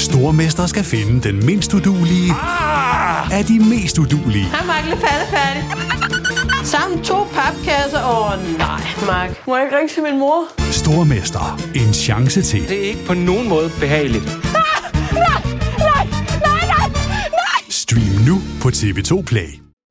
Stormester skal finde den mindst uduelige af de mest uduelige. Hej, Mark. Færdig. Sammen 2 papkasser. Nej, Mark. Må jeg ikke ringe til min mor? Stormester. En chance til. Det er ikke på nogen måde behageligt. Nej. Stream nu på TV2 Play.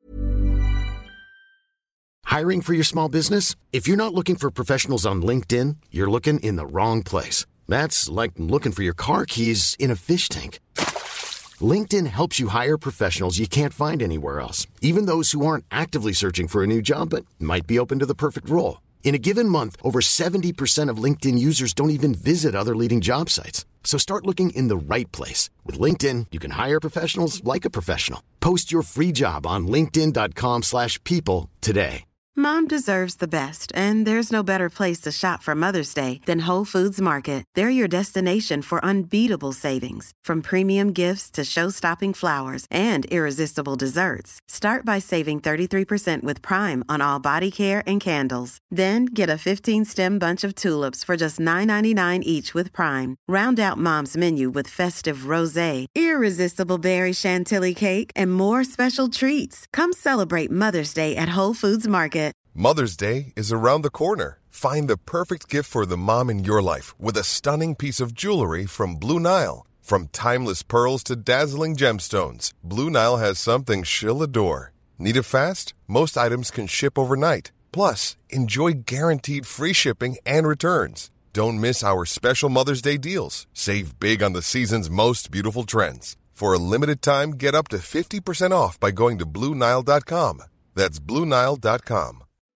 Hiring for your small business? If you're not looking for professionals on LinkedIn, you're looking in the wrong place. That's like looking for your car keys in a fish tank. LinkedIn helps you hire professionals you can't find anywhere else, even those who aren't actively searching for a new job but might be open to the perfect role. In a given month, over 70% of LinkedIn users don't even visit other leading job sites. So start looking in the right place. With LinkedIn, you can hire professionals like a professional. Post your free job on linkedin.com/people today. Mom deserves the best, and there's no better place to shop for Mother's Day than Whole Foods Market. They're your destination for unbeatable savings, from premium gifts to show-stopping flowers and irresistible desserts. Start by saving 33% with Prime on all body care and candles. Then get a 15-stem bunch of tulips for just $9.99 each with Prime. Round out Mom's menu with festive rosé, irresistible berry chantilly cake, and more special treats. Come celebrate Mother's Day at Whole Foods Market. Mother's Day is around the corner. Find the perfect gift for the mom in your life with a stunning piece of jewelry from Blue Nile. From timeless pearls to dazzling gemstones, Blue Nile has something she'll adore. Need it fast? Most items can ship overnight. Plus, enjoy guaranteed free shipping and returns. Don't miss our special Mother's Day deals. Save big on the season's most beautiful trends. For a limited time, get up to 50% off by going to BlueNile.com. That's BlueNile.com.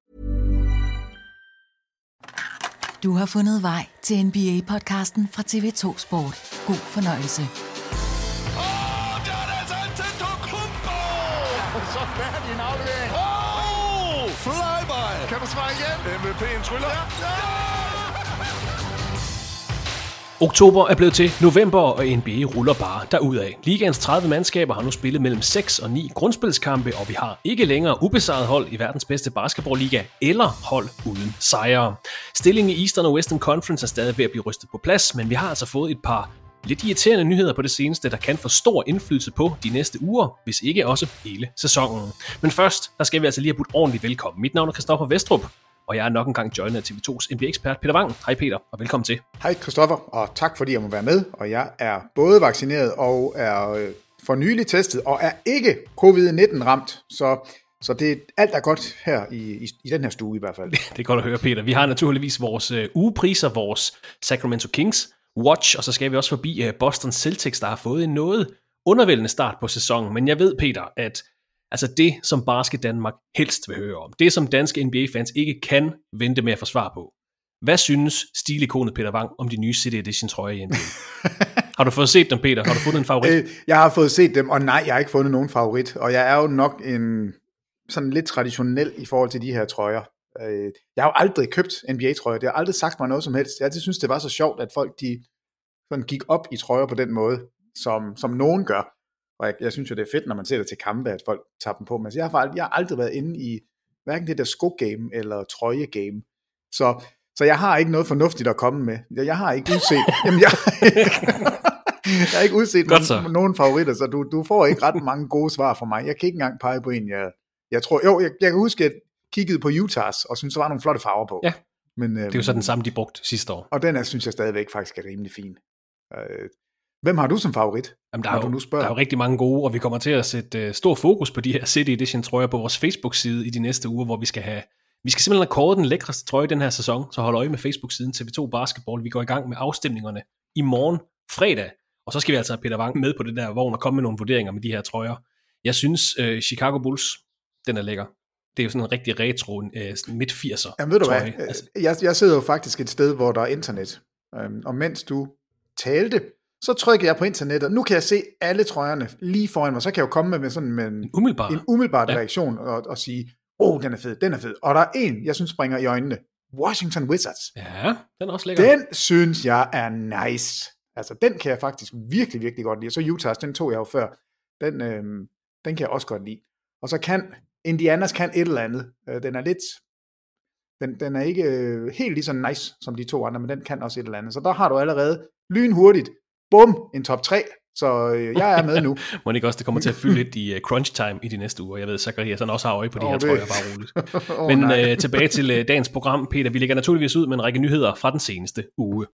Du har fundet vej til NBA-podcasten fra TV2 Sport. God fornøjelse. Der er altså Antetokounmpo! Så færdig en aflevering. Flyby! Kan du svare igen? MVP'en tryller. Ja! Oktober er blevet til november, og NBA ruller bare derudad. Ligaens 30 mandskaber har nu spillet mellem 6 og 9 grundspilskampe, og vi har ikke længere ubesejret hold i verdens bedste basketballliga eller hold uden sejre. Stillingen i Eastern og Western Conference er stadig ved at blive rystet på plads, men vi har altså fået et par lidt irriterende nyheder på det seneste, der kan få stor indflydelse på de næste uger, hvis ikke også hele sæsonen. Men først, der skal vi altså lige have budt ordentligt velkommen. Mit navn er Christoffer Vestrup, og jeg er nok engang joiner af TV2's NBA-ekspert Peter Wang. Hej Peter, og velkommen til. Hej Christoffer, og tak fordi jeg må være med. Og jeg er både vaccineret og er for nylig testet, og er ikke covid-19 ramt. Så det alt er godt her i den her stue i hvert fald. Det er godt at høre, Peter. Vi har naturligvis vores ugepriser, vores Sacramento Kings Watch, og så skal vi også forbi Boston Celtics, der har fået en noget undervældende start på sæsonen. Men jeg ved, Peter, at altså det, som Basket Danmark helst vil høre om, det som danske NBA-fans ikke kan vente med at få svar på. Hvad synes stilikonet Peter Wang om de nye City Edition trøjer i NBA? Har du fået set dem, Peter? Har du fundet en favorit? Jeg har fået set dem, og nej, jeg har ikke fundet nogen favorit. Og jeg er jo nok en sådan lidt traditionel i forhold til de her trøjer. Jeg har jo aldrig købt NBA-trøjer. Det har aldrig sagt mig noget som helst. Jeg altid synes, det var så sjovt, at folk de sådan gik op i trøjer på den måde, som nogen gør. Og jeg synes jo, det er fedt, når man ser det til kampe, at folk tager dem på. Men jeg har aldrig været inde i hverken det der sko-game eller trøje-game. Så jeg har ikke noget fornuftigt at komme med. Jeg har ikke udset... Jamen, jeg har ikke udset nogen favoritter, så du får ikke ret mange gode svar fra mig. Jeg kan ikke engang pege på en, jeg tror... Jo, jeg kan huske, at jeg kiggede på Utahs, og synes, der var nogle flotte farver på. Ja, men, det er jo så den samme, de brugte sidste år. Og den synes jeg stadigvæk faktisk er rimelig fin. Hvem har du som favorit? Jamen, der er jo rigtig mange gode, og vi kommer til at sætte stor fokus på de her City Edition trøjer på vores Facebook-side i de næste uger, hvor vi skal simpelthen have kåret den lækreste trøje den her sæson, så hold øje med Facebook-siden TV2 Basketball. Vi går i gang med afstemningerne i morgen fredag, og så skal vi altså have Peter Wang med på det der vogn og komme med nogle vurderinger med de her trøjer. Jeg synes Chicago Bulls, den er lækker. Det er jo sådan en rigtig retro midt-80'er. Jamen ved du hvad, jeg sidder jo faktisk et sted, hvor der er internet, og mens du talte, så trykker jeg på internettet. Nu kan jeg se alle trøjerne lige foran mig, så kan jeg jo komme med sådan en umiddelbar reaktion og sige, den er fed. Og der er en, jeg synes springer i øjnene. Washington Wizards. Ja, den er også lækker. Den synes jeg er nice. Altså, den kan jeg faktisk virkelig, virkelig godt lide. Så Utahs, den tog jeg jo før. Den kan jeg også godt lide. Og så kan Indianas et eller andet. Den er lidt... Den er ikke helt lige så nice som de to andre, men den kan også et eller andet. Så der har du allerede lynhurtigt bum, en top 3. Så jeg er med nu. Må ikke også, det kommer til at fylde lidt i crunch time i de næste uger. Jeg ved, Zacharias han også har øje på de her trøjer, bare roligt. Men tilbage til dagens program, Peter. Vi lægger naturligvis ud med en række nyheder fra den seneste uge.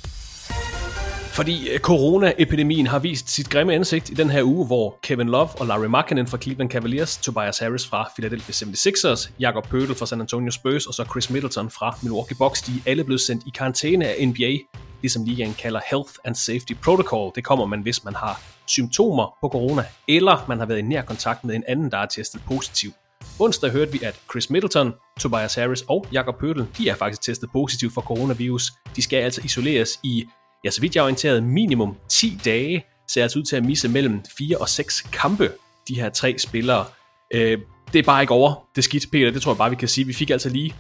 Fordi coronaepidemien har vist sit grimme ansigt i den her uge, hvor Kevin Love og Lauri Markkanen fra Cleveland Cavaliers, Tobias Harris fra Philadelphia 76ers, Jakob Poeltl fra San Antonio Spurs og så Chris Middleton fra Milwaukee Bucks, de er alle blevet sendt i karantæne af NBA, ligesom ligaen kalder Health and Safety Protocol. Det kommer man, hvis man har symptomer på corona, eller man har været i nær kontakt med en anden, der er testet positiv. Onsdag hørte vi, at Chris Middleton, Tobias Harris og Jakob Poeltl, de er faktisk testet positiv for coronavirus. De skal altså isoleres i, så vidt jeg er orienteret, minimum 10 dage, ser altså ud til at misse mellem 4 og 6 kampe, de her 3 spillere. Det er bare ikke over. Det skidt, Peter, det tror jeg bare, vi kan sige. Vi fik altså lige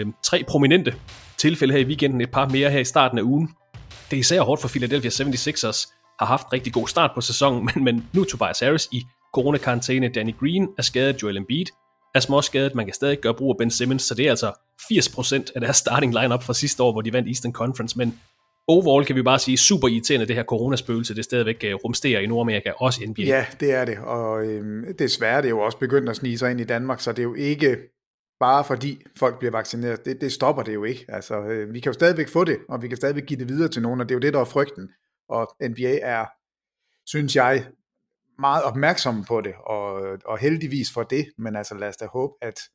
3 prominente tilfælde her i weekenden, et par mere her i starten af ugen. Det er især hårdt for Philadelphia 76ers, har haft rigtig god start på sæsonen, men nu Tobias Harris i coronakarantæne, Danny Green er skadet, Joel Embiid er småskadet, man kan stadig gøre brug af Ben Simmons, så det er altså 80% af deres starting lineup fra sidste år, hvor de vandt Eastern Conference, men overall kan vi bare sige, super irriterende det her coronaspøgelse, det stadigvæk rumsterer i Nordamerika, også i NBA. Ja, det er det, og desværre det er jo også begyndt at snige sig ind i Danmark, så det er jo ikke bare fordi folk bliver vaccineret. Det stopper det jo ikke. Altså, vi kan jo stadigvæk få det, og vi kan stadigvæk give det videre til nogen, og det er jo det, der er frygten. Og NBA er, synes jeg, meget opmærksom på det, og heldigvis for det, men altså lad os da håbe,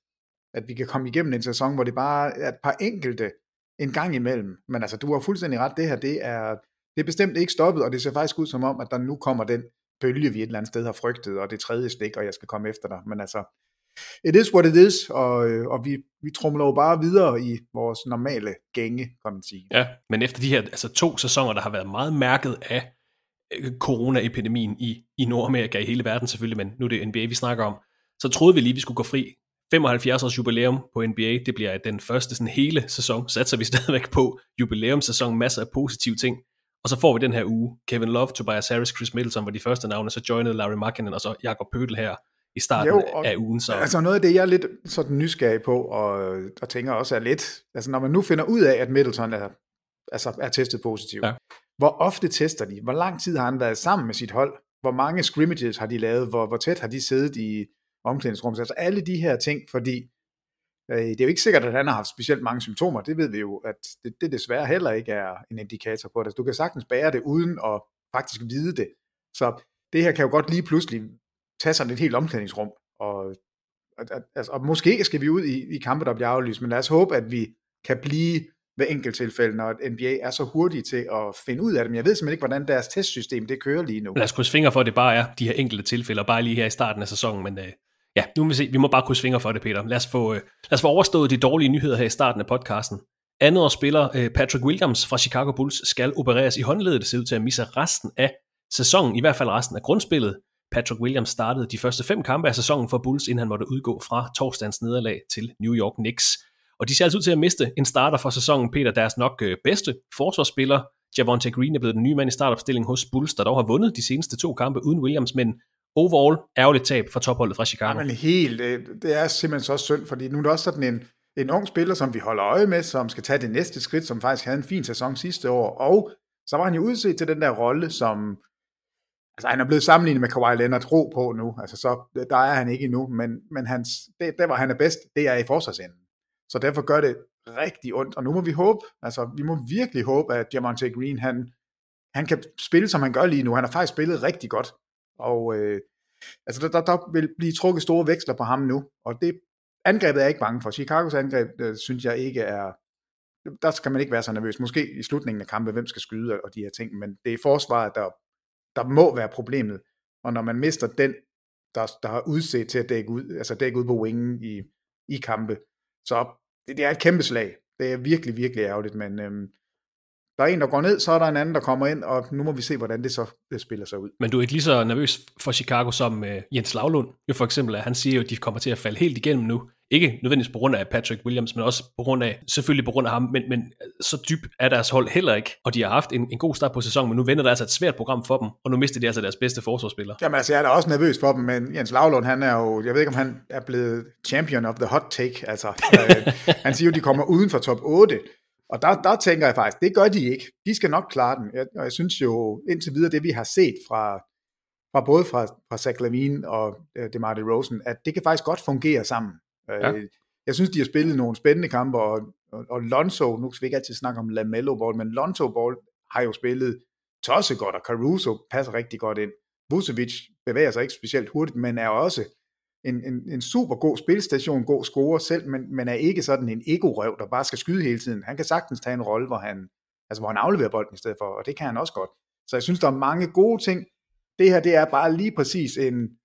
at vi kan komme igennem en sæson, hvor det bare er et par enkelte en gang imellem. Men altså, du har fuldstændig ret, det her, det er bestemt ikke stoppet, og det ser faktisk ud som om, at der nu kommer den bølge, vi et eller andet sted har frygtet, og det tredje stik, og jeg skal komme efter dig. Men altså, it is what it is, og vi tromler jo bare videre i vores normale gænge, kan man sige. Ja, men efter de her 2 sæsoner, der har været meget mærket af coronaepidemien i Nordamerika, i hele verden selvfølgelig, men nu er det NBA, vi snakker om, så troede vi lige, vi skulle gå fri. 75 års jubilæum på NBA, det bliver den første sådan hele sæson, satser vi stadigvæk på, jubilæumssæson, masser af positive ting, og så får vi den her uge, Kevin Love, Tobias Harris, Chris Middleton var de første navne, så joinede Lauri Markkanen og så Jakob Poeltl her i starten af ugen. Så. Altså noget af det, jeg er lidt sådan nysgerrig på, og tænker også er lidt, altså når man nu finder ud af, at Middleton er testet positiv, hvor ofte tester de? Hvor lang tid har han været sammen med sit hold? Hvor mange scrimmages har de lavet? Hvor tæt har de siddet i omklædningsrummet? Altså alle de her ting, fordi det er jo ikke sikkert, at han har haft specielt mange symptomer. Det ved vi jo, at det desværre heller ikke er en indikator på det. Altså, du kan sagtens bære det uden at faktisk vide det. Så det her kan jo godt lige pludselig tage sådan et helt omklædningsrum. Og måske skal vi ud i kampe, der bliver aflyst, men lad os håbe, at vi kan blive ved enkelttilfælde, når NBA er så hurtige til at finde ud af dem. Jeg ved simpelthen ikke, hvordan deres testsystem det kører lige nu. Lad os krydse fingre for, at det bare er de her enkelte tilfælde, og bare lige her i starten af sæsonen, men ja, nu må vi se. Vi må bare krydse fingre for det, Peter. Lad os få overstået de dårlige nyheder her i starten af podcasten. Andetårsspiller Patrick Williams fra Chicago Bulls skal opereres i håndleddet. Det ser ud til at misse resten af sæsonen, i hvert fald resten af grundspillet. Patrick Williams startede de første 5 kampe af sæsonen for Bulls, inden han måtte udgå fra torsdagens nederlag til New York Knicks. Og de ser altså ud til at miste en starter for sæsonen, Peter, deres nok bedste forsvarsspiller. Javonte Green er blevet den nye mand i startopstillingen hos Bulls, der dog har vundet de seneste 2 kampe uden Williams, men overall ærgerligt tab for topholdet fra Chicago. Men det er simpelthen så synd, fordi nu er det også sådan en ung spiller, som vi holder øje med, som skal tage det næste skridt, som faktisk havde en fin sæson sidste år, og så var han jo udset til den der rolle, som altså han er blevet sammenlignet med Kawhi Leonard ro på nu, altså så der er han ikke endnu, men der hvor han er bedst, det er i forsvarsenden. Så derfor gør det rigtig ondt, og nu må vi håbe, altså vi må virkelig håbe, at Javonte Green, han kan spille, som han gør lige nu. Han har faktisk spillet rigtig godt, og altså der vil blive trukket store veksler på ham nu, og det angrebet er jeg ikke bange for. Chicagos angreb, synes jeg ikke er, der skal man ikke være så nervøs. Måske i slutningen af kampen, hvem skal skyde og de her ting, men det er forsvaret, der må være problemet, og når man mister den, der har udset til at dække ud på wingen i kampe, så det er et kæmpe slag. Det er virkelig, virkelig ærgerligt, men der er en, der går ned, så er der en anden, der kommer ind, og nu må vi se, hvordan det så spiller sig ud. Men du er ikke lige så nervøs for Chicago som Jens Lavlund, jo for eksempel, at han siger jo, at de kommer til at falde helt igennem nu. Ikke nødvendigvis på grund af Patrick Williams, men også selvfølgelig på grund af ham, men så dyb er deres hold heller ikke, og de har haft en god start på sæsonen, men nu vender der altså et svært program for dem, og nu mister de altså deres bedste forsvarsspiller. Jamen altså, jeg er da også nervøs for dem, men Jens Lavlund, han er jo, jeg ved ikke, om han er blevet champion of the hot take, altså, han siger jo, de kommer uden for top 8, Og der tænker jeg faktisk, det gør de ikke. De skal nok klare den. Og jeg synes jo, indtil videre, det vi har set fra Zach LaVine og DeMar DeRozan, at det kan faktisk godt fungere sammen. Ja. Jeg synes, de har spillet nogle spændende kampe, og Lonzo, nu skal vi ikke altid snakke om LaMelo Ball, men Lonzo Ball har jo spillet tosset godt, og Caruso passer rigtig godt ind. Vucevic bevæger sig ikke specielt hurtigt, men er også en super god spilstation, god scorer selv, men er ikke sådan en ego-røv, der bare skal skyde hele tiden. Han kan sagtens tage en rolle, hvor han afleverer bolden i stedet for, og det kan han også godt. Så jeg synes, der er mange gode ting. Det her, det er bare lige præcis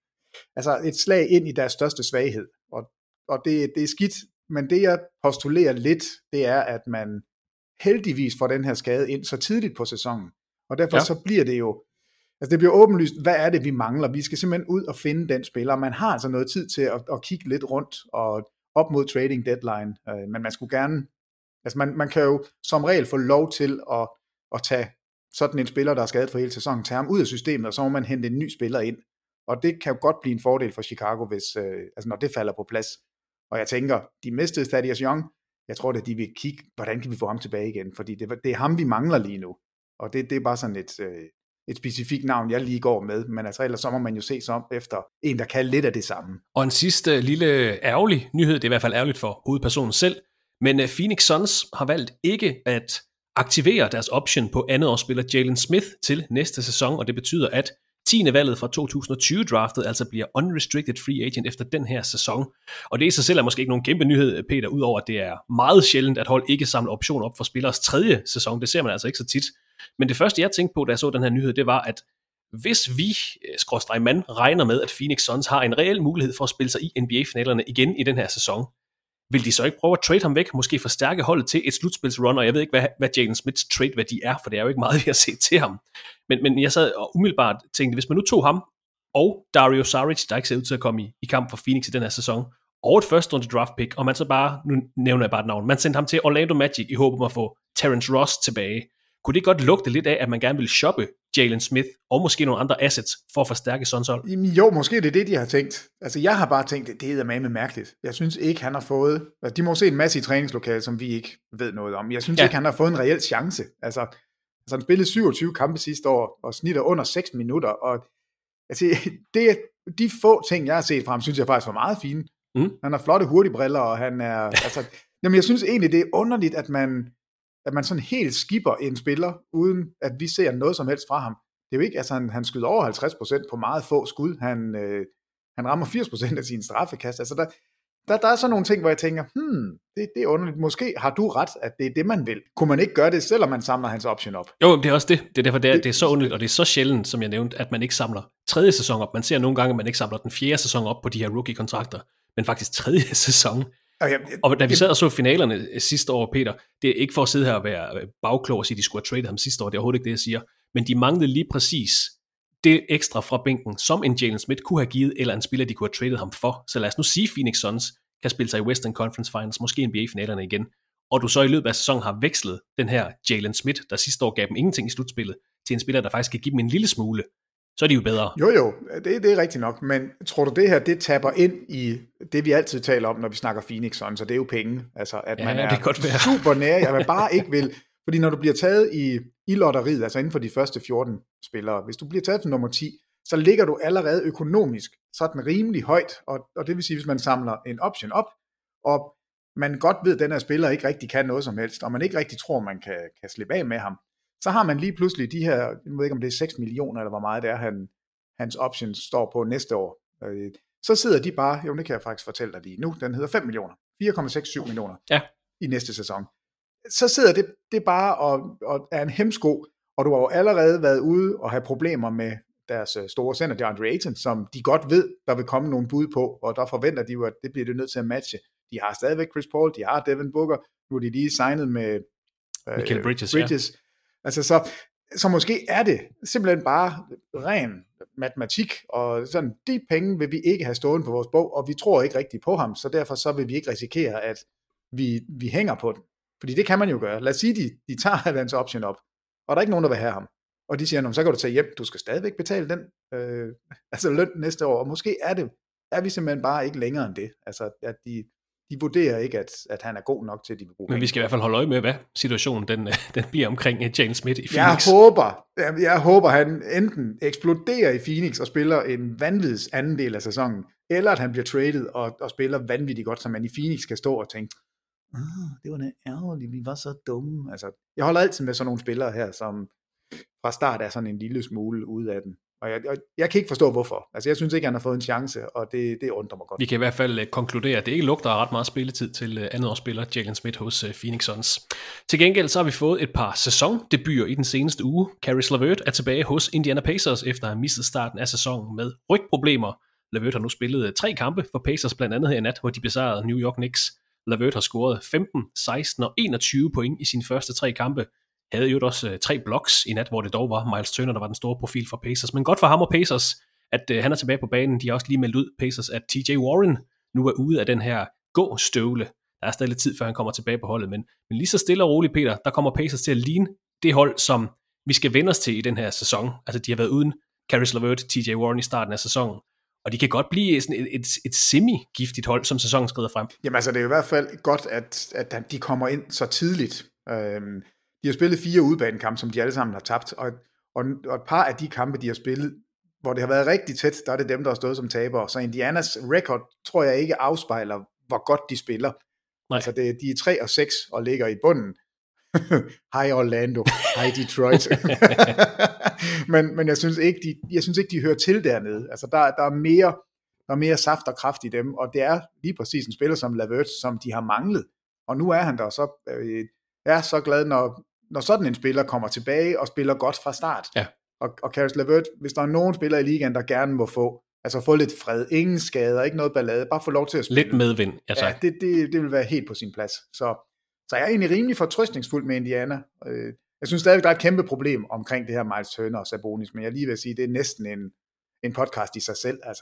et slag ind i deres største svaghed. Og det er skidt, men det jeg postulerer lidt, det er, at man heldigvis får den her skade ind så tidligt på sæsonen. Og derfor så bliver det jo, altså det bliver åbenlyst, hvad er det, vi mangler? Vi skal simpelthen ud og finde den spiller. Man har altså noget tid til at kigge lidt rundt og op mod trading deadline. Men man skulle gerne, altså man kan jo som regel få lov til at tage sådan en spiller, der er skadet for hele sæsonen, tage ham ud af systemet, og så må man hente en ny spiller ind. Og det kan jo godt blive en fordel for Chicago, hvis, når det falder på plads. Og jeg tænker, de mistede Thaddeus Young. Jeg tror, at de vil kigge, hvordan kan vi få ham tilbage igen? Fordi det er ham, vi mangler lige nu. Og det er bare sådan et specifikt navn, jeg lige går med. Men altså ellers så må man jo se sig om efter en, der kan lidt af det samme. Og en sidste lille ærgerlig nyhed, det er i hvert fald ærgerligt for hovedpersonen selv, men Phoenix Suns har valgt ikke at aktivere deres option på andetårsspiller Jalen Smith til næste sæson, og det betyder, at 10. valget fra 2020-draftet altså bliver unrestricted free agent efter den her sæson. Og det i sig selv er måske ikke nogen kæmpe nyhed, Peter, udover at det er meget sjældent, at hold ikke samler option op for spillers 3. sæson. Det ser man altså ikke så tit. Men det første, jeg tænkte på, da jeg så den her nyhed, det var, at hvis vi, /mand, regner med, at Phoenix Suns har en reel mulighed for at spille sig i NBA-finalerne igen i den her sæson, vil de så ikke prøve at trade ham væk, måske forstærke holdet til et slutspilsrun, og jeg ved ikke, hvad Jalen Smiths trade-værdi er, for det er jo ikke meget, vi har set til ham. Men jeg sad og umiddelbart tænkte, hvis man nu tog ham, og Dario Saric, der ikke ser ud til at komme i kamp for Phoenix i den her sæson, og et første runde draft pick, og man så bare, nu nævner jeg bare et navn, man sendte ham til Orlando Magic i håb om at få Terrence Ross tilbage. Kunne det godt lugte lidt af, at man gerne ville shoppe Jalen Smith og måske nogle andre assets for at forstærke Suns hold? Jo, måske det er det, de har tænkt. Altså, jeg har bare tænkt, det er med mærkeligt. Jeg synes ikke, han har fået... De må se en masse i træningslokalet, som vi ikke ved noget om. Jeg synes ikke, han har fået en reel chance. Altså han spillede 27 kampe sidste år og snitter under 6 minutter. Og altså, de få ting, jeg har set fra ham, synes jeg faktisk var meget fine. Han har flotte hurtigbriller, og han er... Altså, jamen, jeg synes egentlig, det er underligt, at man sådan helt skipper en spiller, uden at vi ser noget som helst fra ham. Det er jo ikke, altså han skyder over 50% på meget få skud. Han rammer 80% af sine straffekast. Altså der er sådan nogle ting, hvor jeg tænker, det er underligt. Måske har du ret, at det er det, man vil. Kunne man ikke gøre det, selvom man samler hans option op? Jo, det er også det. Det er derfor, det er så underligt, og det er så sjældent, som jeg nævnte, at man ikke samler 3. sæson op. Man ser nogle gange, at man ikke samler den 4. sæson op på de her rookie-kontrakter, men faktisk 3. sæson. Og da vi sad og så finalerne sidste år, Peter, det er ikke for at sidde her og være bagklog og sige, at de skulle have traded ham sidste år, det er overhovedet ikke det, jeg siger, men de manglede lige præcis det ekstra fra bænken, som en Jalen Smith kunne have givet, eller en spiller, de kunne have traded ham for. Så lad os nu sige, at Phoenix Suns kan spille sig i Western Conference Finals, måske NBA-finalerne igen, og du så i løbet af sæsonen har vekslet den her Jalen Smith, der sidste år gav dem ingenting i slutspillet, til en spiller, der faktisk kan give dem en lille smule, så er de jo bedre. Jo, det er rigtigt nok, men tror du det her, det tapper ind i det, vi altid taler om, når vi snakker Phoenix Suns, så det er jo penge, altså at man er super nær, jeg vil bare ikke vil, fordi når du bliver taget i lotteriet, altså inden for de første 14 spillere, hvis du bliver taget til nummer 10, så ligger du allerede økonomisk sådan rimelig højt, og det vil sige, hvis man samler en option op, og man godt ved, at den her spiller ikke rigtig kan noget som helst, og man ikke rigtig tror, man kan slippe af med ham, så har man lige pludselig de her, jeg ved ikke om det er 6 millioner, eller hvor meget det er, hans options står på næste år. Så sidder de bare, det kan jeg faktisk fortælle dig lige nu, den hedder 5 millioner, 4,67 millioner i næste sæson. Så sidder det bare og er en hemsko, og du har jo allerede været ude og have problemer med deres store center, DeAndre Ayton, som de godt ved, der vil komme nogle bud på, og der forventer de jo, at det bliver det nødt til at matche. De har stadigvæk Chris Paul, de har Devin Booker, nu er de lige signet med Mikal Bridges. Ja. Altså så måske er det simpelthen bare ren matematik, og sådan, de penge vil vi ikke have stående på vores bog, og vi tror ikke rigtigt på ham, så derfor så vil vi ikke risikere, at vi hænger på den. Fordi det kan man jo gøre. Lad os sige, de tager hans option op, og der er ikke nogen, der vil have ham. Og de siger, så kan du tage hjem, du skal stadigvæk betale den løn næste år, og måske er vi simpelthen bare ikke længere end det. Altså, at de de vurderer ikke, at han er god nok til, at de vil bruge. Men vi skal i hvert fald holde øje med, hvad situationen den bliver omkring Jalen Smith i Phoenix. Jeg håber, han enten eksploderer i Phoenix og spiller en vanvittig anden del af sæsonen, eller at han bliver traded og spiller vanvittigt godt, så man i Phoenix kan stå og tænke, det var da ærgerligt, vi var så dumme. Altså, jeg holder altid med sådan nogle spillere her, som fra start er sådan en lille smule ude af den. Og jeg kan ikke forstå, hvorfor. Altså, jeg synes ikke, han har fået en chance, og det undrer mig godt. Vi kan i hvert fald konkludere, at det ikke lugter ret meget spilletid til andetårsspiller Jalen Smith hos Phoenix Suns. Til gengæld så har vi fået et par sæsondebuter i den seneste uge. Caris LeVert er tilbage hos Indiana Pacers, efter at have mistet starten af sæsonen med rygproblemer. LeVert har nu spillet 3 kampe for Pacers, blandt andet her i nat, hvor de besejrede New York Knicks. LeVert har scoret 15, 16 og 21 point i sine første 3 kampe. Havde jo også 3 blocks i nat, hvor det dog var Miles Turner, der var den store profil for Pacers. Men godt for ham og Pacers, at han er tilbage på banen. De har også lige meldt ud, Pacers, at TJ Warren nu er ude af den her gåstøvle. Der er stadig lidt tid, før han kommer tilbage på holdet. Men lige så stille og roligt, Peter, der kommer Pacers til at ligne det hold, som vi skal vende os til i den her sæson. Altså, de har været uden Caris LeVert, TJ Warren i starten af sæsonen. Og de kan godt blive sådan et semi-giftigt hold, som sæsonen skrider frem. Jamen altså, det er jo i hvert fald godt, at de kommer ind så tidligt. De har spillet 4 udebanekampe, som de alle sammen har tabt, og et par af de kampe, de har spillet, hvor det har været rigtig tæt, der er det dem, der har stået som tabere. Så Indianas record, tror jeg ikke afspejler, hvor godt de spiller. Nej. Altså, de er 3-6 og ligger i bunden. Hej Orlando, hej Detroit. men jeg synes ikke, de hører til dernede. Altså, der er mere saft og kraft i dem, og det er lige præcis en spiller som LeVert, som de har manglet. Og nu er han der, så jeg er så glad, når sådan en spiller kommer tilbage og spiller godt fra start. Ja. Og Caris LeVert, hvis der er nogen spillere i ligaen, der gerne må få lidt fred, ingen skader, ikke noget ballade, bare få lov til at spille. Lidt medvind, ja, det vil være helt på sin plads. Så jeg er egentlig rimelig fortrøstningsfuld med Indiana. Jeg synes stadig, der er et kæmpe problem omkring det her Miles Turner og Sabonis, men jeg lige vil sige, det er næsten en podcast i sig selv. Altså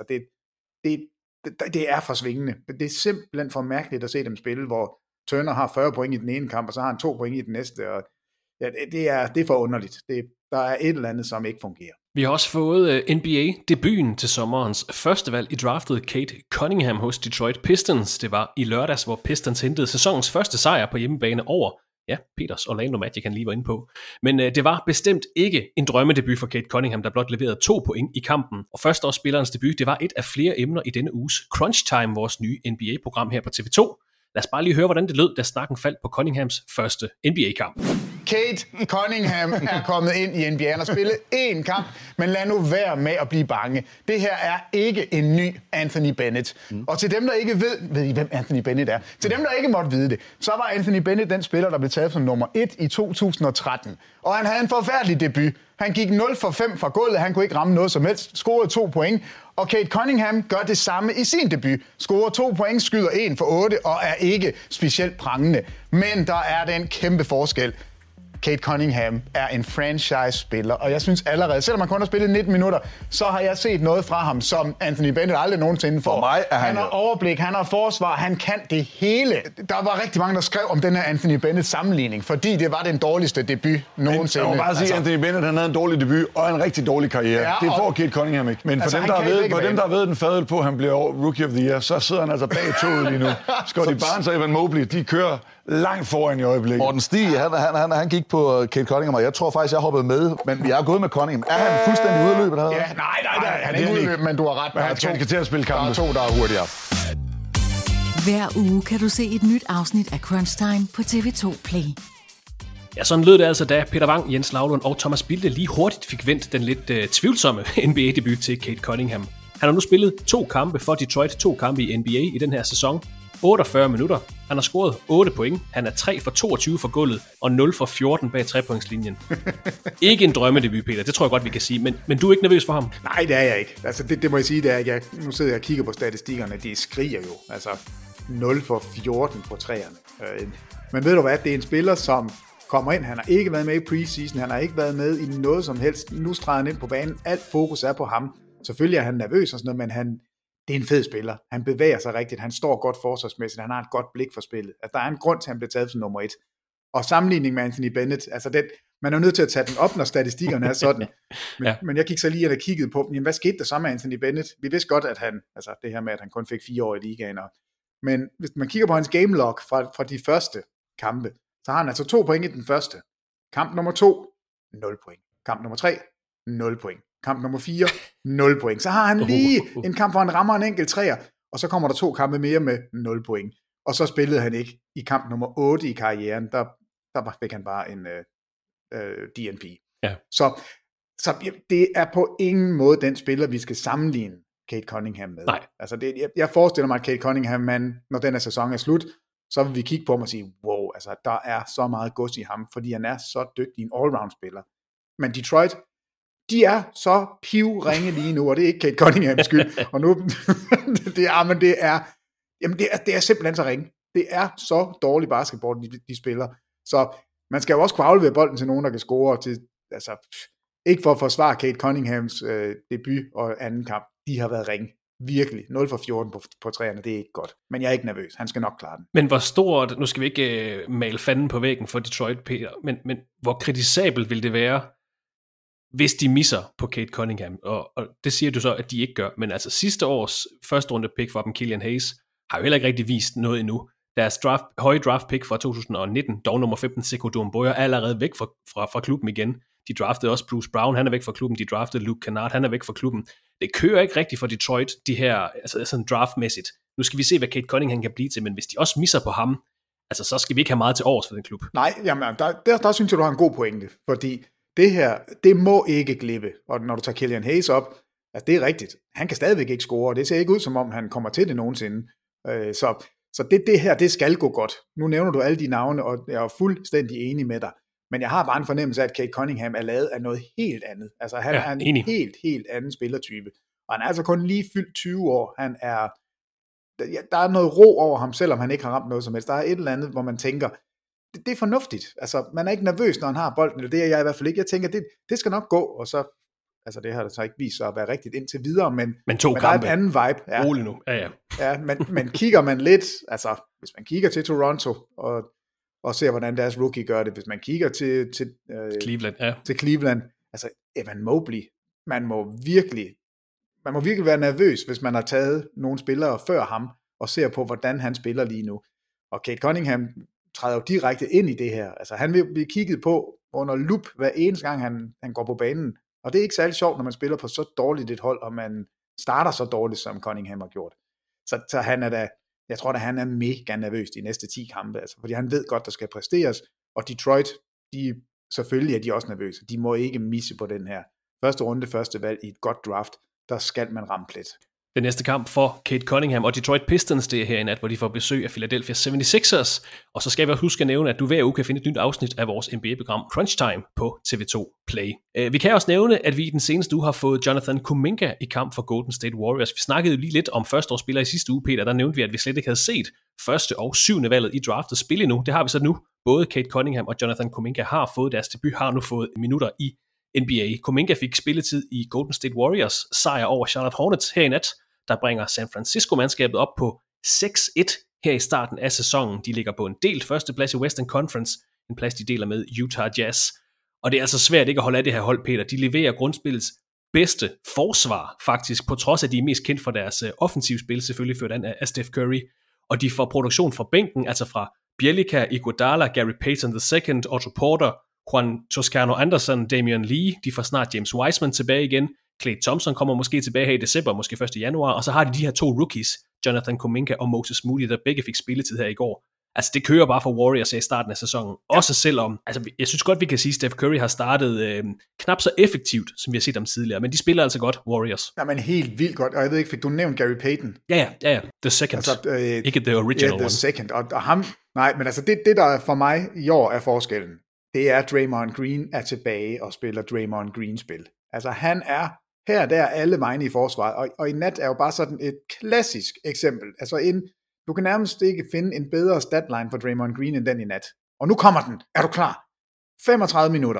det er for svingende. Det er simpelthen for mærkeligt at se dem spille, hvor Turner har 40 point i den ene kamp, og så har han 2 point i den næste, og ja, det er for underligt. Der er et eller andet, som ikke fungerer. Vi har også fået NBA-debuten til sommerens første valg i draftet Cade Cunningham hos Detroit Pistons. Det var i lørdags, hvor Pistons hentede sæsonens første sejr på hjemmebane over Peters Orlando Magic, han lige var inde på. Men det var bestemt ikke en drømmedebut for Cade Cunningham, der blot leverede 2 point i kampen. Og førsteårsspillerens debut, det var et af flere emner i denne uges Crunch Time, vores nye NBA-program her på TV2. Lad os bare lige høre, hvordan det lød, da snakken faldt på Cunninghams første NBA-kamp. Cade Cunningham er kommet ind i NBA og spillet 1 kamp, men lad nu være med at blive bange. Det her er ikke en ny Anthony Bennett. Og til dem, der ikke ved I, hvem Anthony Bennett er? Til dem, der ikke måtte vide det, så var Anthony Bennett den spiller, der blev taget som nummer 1 i 2013. Og han havde en forfærdelig debut. Han gik 0 for 5 fra gulvet, han kunne ikke ramme noget som helst, scorede 2 point. Og Cade Cunningham gør det samme i sin debut. Scorer 2 point, skyder 1 for 8 og er ikke specielt prangende. Men der er den kæmpe forskel. Cade Cunningham er en franchise-spiller, og jeg synes allerede, selvom man kun har spillet 19 minutter, så har jeg set noget fra ham, som Anthony Bennett aldrig nogensinde får. For mig er han har overblik, han har forsvar, han kan det hele. Der var rigtig mange, der skrev om den her Anthony Bennett-sammenligning, fordi det var den dårligste debut nogensinde. Jeg må bare sige, at Anthony Bennett han havde en dårlig debut og en rigtig dårlig karriere. Ja, det får Cade Cunningham ikke. Men for dem, der har ved den fadøl på, at han bliver Rookie of the Year, så sidder han altså bag toget lige nu. Scottie Barnes og Evan Mobley, de kører langt foran i øjeblikket. Morten Stig, han gik på Cade Cunningham, og jeg tror faktisk, jeg hoppede med, men vi er gået med Cunningham. Er han fuldstændig ude af løbet? Ja, nej, han er ikke ude af løbet, men du har ret. Men han skal til at spille kampen. Der er 2, der er hurtigere. Hver uge kan du se et nyt afsnit af Crunch Time på TV2 Play. Ja, sådan lød det altså, da Peter Wang, Jens Laulund og Thomas Bilde lige hurtigt fik vendt den lidt tvivlsomme NBA-debut til Cade Cunningham. Han har nu spillet 2 kampe for Detroit, 2 kampe i NBA i den her sæson. 48 minutter. Han har scoret 8 point. Han er 3 for 22 for gulvet og 0 for 14 bag 3-pointslinjen. Ikke en drømmedebut, Peter. Det tror jeg godt, vi kan sige. Men du er ikke nervøs for ham? Nej, det er jeg ikke. Altså, det må jeg sige, det er. Nu sidder jeg og kigger på statistikkerne. De skriger jo. Altså, 0 for 14 på træerne. Men ved du hvad? Det er en spiller, som kommer ind. Han har ikke været med i preseason. Han har ikke været med i noget som helst. Nu streger han ind på banen. Alt fokus er på ham. Selvfølgelig er han nervøs og sådan noget, men det er en fed spiller. Han bevæger sig rigtigt. Han står godt forsvarsmæssigt. Han har et godt blik for spillet. Altså, der er en grund til, at han blev taget som nummer 1. Og sammenligning med Anthony Bennett, altså man er nødt til at tage den op, når statistikkerne er sådan. Men jeg gik så lige ind og kiggede på, jamen, hvad skete der så med Anthony Bennett? Vi vidste godt, at han, altså det her med, at han kun fik 4 år i ligaen, og Men hvis man kigger på hans game log fra de første kampe, så har han altså 2 point i den første. Kamp nummer 2, 0 point. Kamp nummer 3, 0 point. Kamp nummer 4, 0 point. Så har han lige en kamp, hvor han rammer en enkelt træer, og så kommer der 2 kampe mere med 0 point. Og så spillede han ikke i kamp nummer 8 i karrieren, der fik han bare en DNP. Ja. Så det er på ingen måde den spiller, vi skal sammenligne Cade Cunningham med. Nej. Altså jeg forestiller mig, at Cade Cunningham, når den her sæson er slut, så vil vi kigge på ham og sige, wow, altså der er så meget gods i ham, fordi han er så dygtig en all-round-spiller. Men Detroit, de er så pivringe lige nu, og det er ikke Cade Cunninghams skyld. Og nu, det er simpelthen så ringe. Det er så dårlig basketball, de spiller. Så man skal jo også kunne aflevere bolden til nogen, der kan score til, altså, ikke for at forsvare Cade Cunninghams debut og anden kamp. De har været ringe. Virkelig. 0 for 14 på træerne, det er ikke godt. Men jeg er ikke nervøs. Han skal nok klare den. Men hvor stort, nu skal vi ikke male fanden på væggen for Detroit, Peter, men hvor kritisabelt vil det være, hvis de misser på Cade Cunningham? Og det siger du så, at de ikke gør. Men altså sidste års første runde pick for dem, Killian Hayes, har jo heller ikke rigtig vist noget endnu. Deres høje draft pick fra 2019, dog nummer 15, Sekou Doumbouya, er allerede væk fra klubben igen. De draftede også Bruce Brown, han er væk fra klubben. De draftede Luke Kennard, han er væk fra klubben. Det kører ikke rigtigt for Detroit, de her, altså sådan draftmæssigt. Nu skal vi se, hvad Cade Cunningham kan blive til, men hvis de også misser på ham, altså så skal vi ikke have meget til års for den klub. Nej, jamen, der synes jeg, du har en god pointe, fordi det her, det må ikke glippe. Og når du tager Killian Hayes op, altså det er rigtigt. Han kan stadigvæk ikke score, og det ser ikke ud, som om han kommer til det nogensinde. Så det her, det skal gå godt. Nu nævner du alle de navne, og jeg er fuldstændig enig med dig. Men jeg har bare en fornemmelse af, at Cade Cunningham er lavet af noget helt andet. Altså han er en helt anden spillertype. Og han er altså kun lige fyldt 20 år. Der er noget ro over ham, selvom han ikke har ramt noget som helst. Der er et eller andet, hvor man tænker, det er fornuftigt. Altså man er ikke nervøs, når han har bolden, eller det er jeg i hvert fald ikke. Jeg tænker, det skal nok gå, og så, altså det har det så ikke vist sig at være rigtigt indtil videre, men der er en anden vibe. Ja. Rolig nu. Ja. Ja, men kigger man lidt, altså hvis man kigger til Toronto, og ser, hvordan deres rookie gør det, hvis man kigger til Cleveland, altså Evan Mobley, man må virkelig være nervøs, hvis man har taget nogle spillere før ham, og ser på, hvordan han spiller lige nu. Og Cade Cunningham træder jo direkte ind i det her. Altså han vil blive kigget på under lup hver eneste gang, han går på banen. Og det er ikke særlig sjovt, når man spiller på så dårligt et hold, og man starter så dårligt, som Cunningham har gjort. Så han er da, jeg tror da, han er mega nervøs de næste 10 kampe, altså, fordi han ved godt, der skal præsteres, og Detroit, selvfølgelig er de også nervøse. De må ikke misse på den her første runde, første valg i et godt draft. Der skal man ramme plet. Den næste kamp for Cade Cunningham og Detroit Pistons, det er her i nat, hvor de får besøg af Philadelphia 76ers. Og så skal vi også huske at nævne, at du hver uge kan finde et nyt afsnit af vores NBA-program Crunch Time på TV2 Play. Vi kan også nævne, at vi i den seneste uge har fået Jonathan Kuminga i kamp for Golden State Warriors. Vi snakkede jo lige lidt om førsteårsspillere i sidste uge, Peter. Der nævnte vi, at vi slet ikke havde set første og 7. valget i draftet spille endnu. Det har vi så nu. Både Cade Cunningham og Jonathan Kuminga har fået deres debut, har nu fået minutter i NBA. Kuminga fik spilletid i Golden State Warriors sejr over Charlotte Hornets her i nat, der bringer San Francisco-mandskabet op på 6-1 her i starten af sæsonen. De ligger på en delt førsteplads i Western Conference, en plads de deler med Utah Jazz. Og det er altså svært ikke at holde af det her hold, Peter. De leverer grundspillets bedste forsvar, faktisk, på trods af de er mest kendt for deres offensivspil, selvfølgelig ført an af Steph Curry. Og de får produktion fra bænken, altså fra Bjelica, Iguodala, Gary Payton II, Otto Porter, Juan Toscano Anderson, Damian Lee. De får snart James Wiseman tilbage igen. Klay Thompson kommer måske tilbage her i december, måske først i januar, og så har de her 2 rookies, Jonathan Kuminga og Moses Moody, der begge fik spilletid her i går. Altså det kører bare for Warriors i starten af sæsonen, også selvom, altså jeg synes godt, vi kan sige, at Steph Curry har startet knap så effektivt, som vi har set dem tidligere, men de spiller altså godt, Warriors. Jamen helt vildt godt, og jeg ved ikke, fik du nævnt Gary Payton? Ja, the second, altså, ikke the original one. The second, og ham, nej, men altså det der for mig i år er forskellen, det er, at Draymond Green er tilbage og spiller Draymond Green-spil. Altså han er her der alle vegne i forsvaret, og i nat er jo bare sådan et klassisk eksempel. Altså du kan nærmest ikke finde en bedre statline for Draymond Green end den i nat. Og nu kommer den. Er du klar? 35 minutter.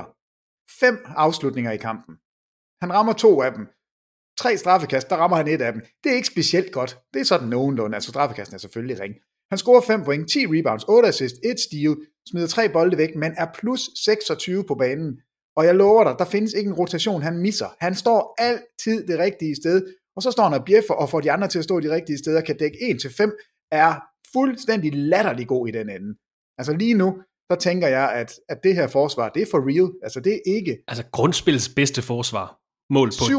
5 afslutninger i kampen. Han rammer 2 af dem. 3 straffekast, der rammer han 1 af dem. Det er ikke specielt godt. Det er sådan nogenlunde. Altså straffekasten er selvfølgelig ring. Han scorer 5 point, 10 rebounds, 8 assists, 1 steal, smider 3 bolde væk, men er plus 26 på banen. Og jeg lover dig, der findes ikke en rotation, han misser. Han står altid det rigtige sted, og så står han og bjeffer og får de andre til at stå de rigtige steder, kan dække 1-5. er fuldstændig latterlig god i den ende. Altså lige nu, så tænker jeg, at det her forsvar, det er for real. Altså det er ikke... Altså grundspillets bedste forsvar. Mål på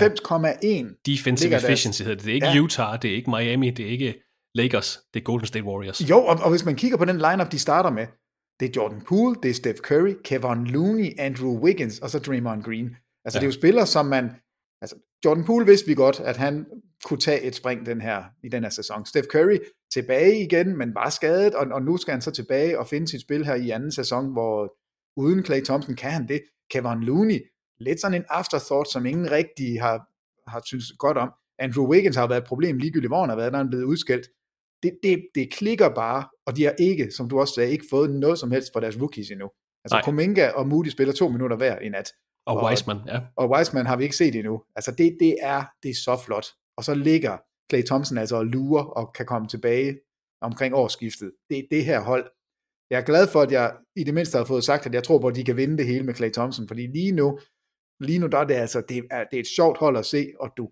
97,1. Defensive efficiency hedder det. Det er ikke Utah, det er ikke Miami, det er ikke Lakers, det er Golden State Warriors. Jo, og hvis man kigger på den lineup, de starter med, det er Jordan Poole, det er Steph Curry, Kevin Looney, Andrew Wiggins og så Draymond Green. Altså det er jo spillere, som man... Altså Jordan Poole vidste vi godt, at han kunne tage et spring i den her sæson. Steph Curry tilbage igen, men bare skadet, og nu skal han så tilbage og finde sit spil her i anden sæson, hvor uden Klay Thompson kan han det. Kevin Looney, lidt sådan en afterthought, som ingen rigtig har synes godt om. Andrew Wiggins har været et problem ligegyldigt, hvor han har været, der han blevet udskældt. Det klikker bare, og de har ikke, som du også sagde, ikke fået noget som helst fra deres rookies endnu. Altså Kuminga og Moody spiller 2 minutter hver i nat. Og Wiseman, ja. Og Wiseman har vi ikke set endnu. Altså det er så flot. Og så ligger Klay Thompson altså og lurer og kan komme tilbage omkring årsskiftet. Det her hold. Jeg er glad for, at jeg i det mindste har fået sagt, at jeg tror på, at de kan vinde det hele med Klay Thompson, fordi lige nu der er det altså, det er et sjovt hold at se, og du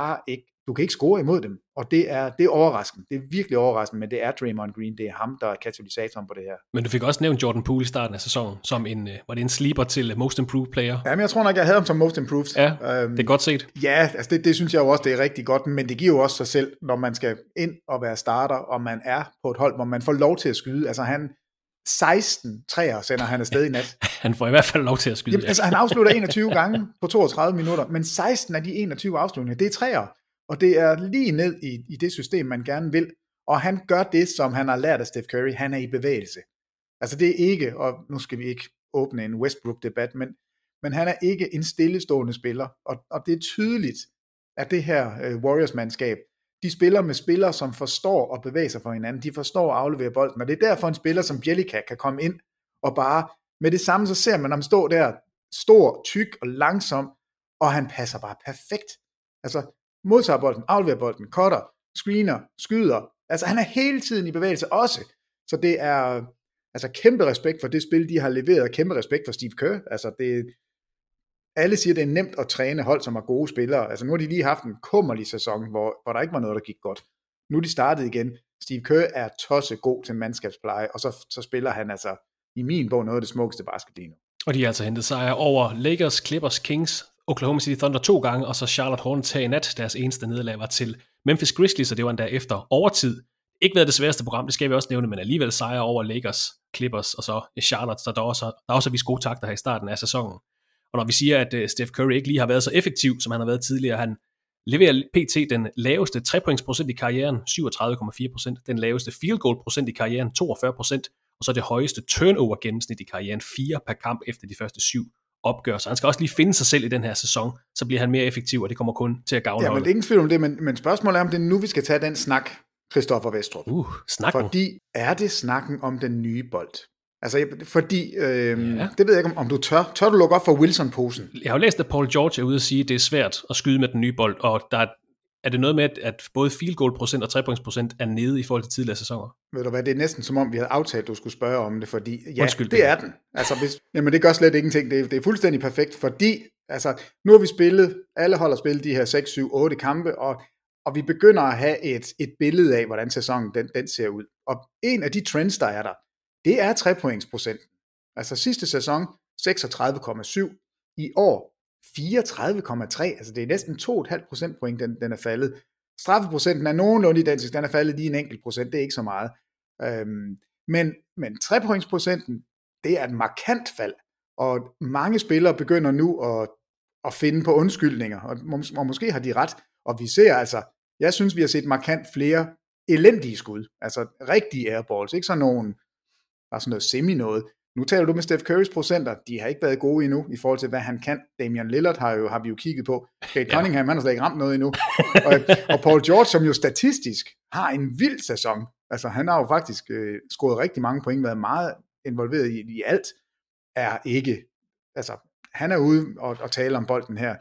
kan ikke score imod dem, og det er overraskende, det er virkelig overraskende, men det er Draymond Green, det er ham, der er katalysatoren på det her. Men du fik også nævnt Jordan Poole i starten af sæsonen, som var det en sleeper til Most Improved Player? Jamen jeg tror nok, jeg havde ham som Most Improved. Ja, det er godt set. Ja, altså det synes jeg jo også, det er rigtig godt, men det giver jo også sig selv, når man skal ind og være starter, og man er på et hold, hvor man får lov til at skyde, altså han 16 træer sender han afsted i nat. Han får i hvert fald lov til at skyde. Jamen, altså han afslutter 21 gange på 32 minutter, men 16 af de 21 afslutninger, det er træer. Og det er lige ned i det system, man gerne vil. Og han gør det, som han har lært af Steph Curry. Han er i bevægelse. Altså det er ikke, og nu skal vi ikke åbne en Westbrook-debat, men han er ikke en stillestående spiller. Og det er tydeligt, at det her Warriors-mandskab, de spiller med spillere, som forstår at bevæge sig for hinanden. De forstår at aflevere bolden. Og det er derfor en spiller som Bjelica kan komme ind og bare med det samme, så ser man ham stå der stor, tyk og langsom, og han passer bare perfekt. Altså modtager bolden, afleverer bolden, cutter, screener, skyder. Altså han er hele tiden i bevægelse også. Så det er altså kæmpe respekt for det spil, de har leveret, og kæmpe respekt for Steve Kerr. Altså alle siger, det er nemt at træne hold, som er gode spillere. Altså nu har de lige haft en kummerlig sæson, hvor der ikke var noget, der gik godt. Nu er de startet igen. Steve Kerr er tosse god til mandskabspleje, og så spiller han altså i min bog noget af det smukkeste basket lige nu. Og de har altså hentet sejre over Lakers, Clippers, Kings, Oklahoma City Thunder 2 gange, og så Charlotte Hornets her i nat. Deres eneste nederlag var til Memphis Grizzlies, og det var endda efter overtid. Ikke været det sværeste program, det skal vi også nævne, men alligevel sejre over Lakers, Clippers og så Charlotte, så der også vist gode takter her i starten af sæsonen. Og når vi siger, at Steph Curry ikke lige har været så effektiv, som han har været tidligere, han leverer pt. Den laveste 3-pointsprocent i karrieren, 37,4%, den laveste field goal procent i karrieren, 42%, og så det højeste turnover gennemsnit i karrieren, 4 per kamp efter de første 7 opgør. Så han skal også lige finde sig selv i den her sæson, så bliver han mere effektiv, og det kommer kun til at gavne. Ja, men det er ingen tvivl om det, men spørgsmålet er, om det er nu, vi skal tage den snak, Christoffer Vestrup. Snakken. Fordi er det snakken om den nye bold? Altså, fordi, det ved jeg ikke, om du tør. Tør du lukke op for Wilson-posen? Jeg har jo læst, at Paul George er ude at sige, at det er svært at skyde med den nye bold, og der er det noget med, at både field goal procent og 3-pointsprocent er nede i forhold til tidligere sæsoner? Ved du hvad, det er næsten som om, vi havde aftalt, at du skulle spørge om det, fordi ja, undskyld, det er den. Altså, jamen det gør slet ingenting. Det er fuldstændig perfekt, fordi altså, nu har vi spillet, alle hold har spillet de her 6, 7, 8 kampe, og vi begynder at have et billede af, hvordan sæsonen den ser ud. Og en af de trends, der er der, det er 3-pointsprocenten. Altså sidste sæson 36,7, i år 34,3, altså det er næsten 2,5 procentpoint, den er faldet. Straffeprocenten er nogenlunde identisk, den er faldet lige en enkelt procent, det er ikke så meget. Men 3-pointsprocenten, det er et markant fald, og mange spillere begynder nu at finde på undskyldninger, og måske har de ret, og vi ser altså, jeg synes vi har set markant flere elendige skud, altså rigtige airballs, ikke sådan nogen, bare sådan noget semi-noget. Nu taler du med Steph Currys procenter, de har ikke været gode endnu, i forhold til hvad han kan. Damian Lillard har vi jo kigget på. Cade Cunningham, han har slet ikke ramt noget endnu. og Paul George, som jo statistisk har en vild sæson, altså han har jo faktisk scoret rigtig mange point, været meget involveret i alt, er ikke, altså han er ude og tale om bolden her.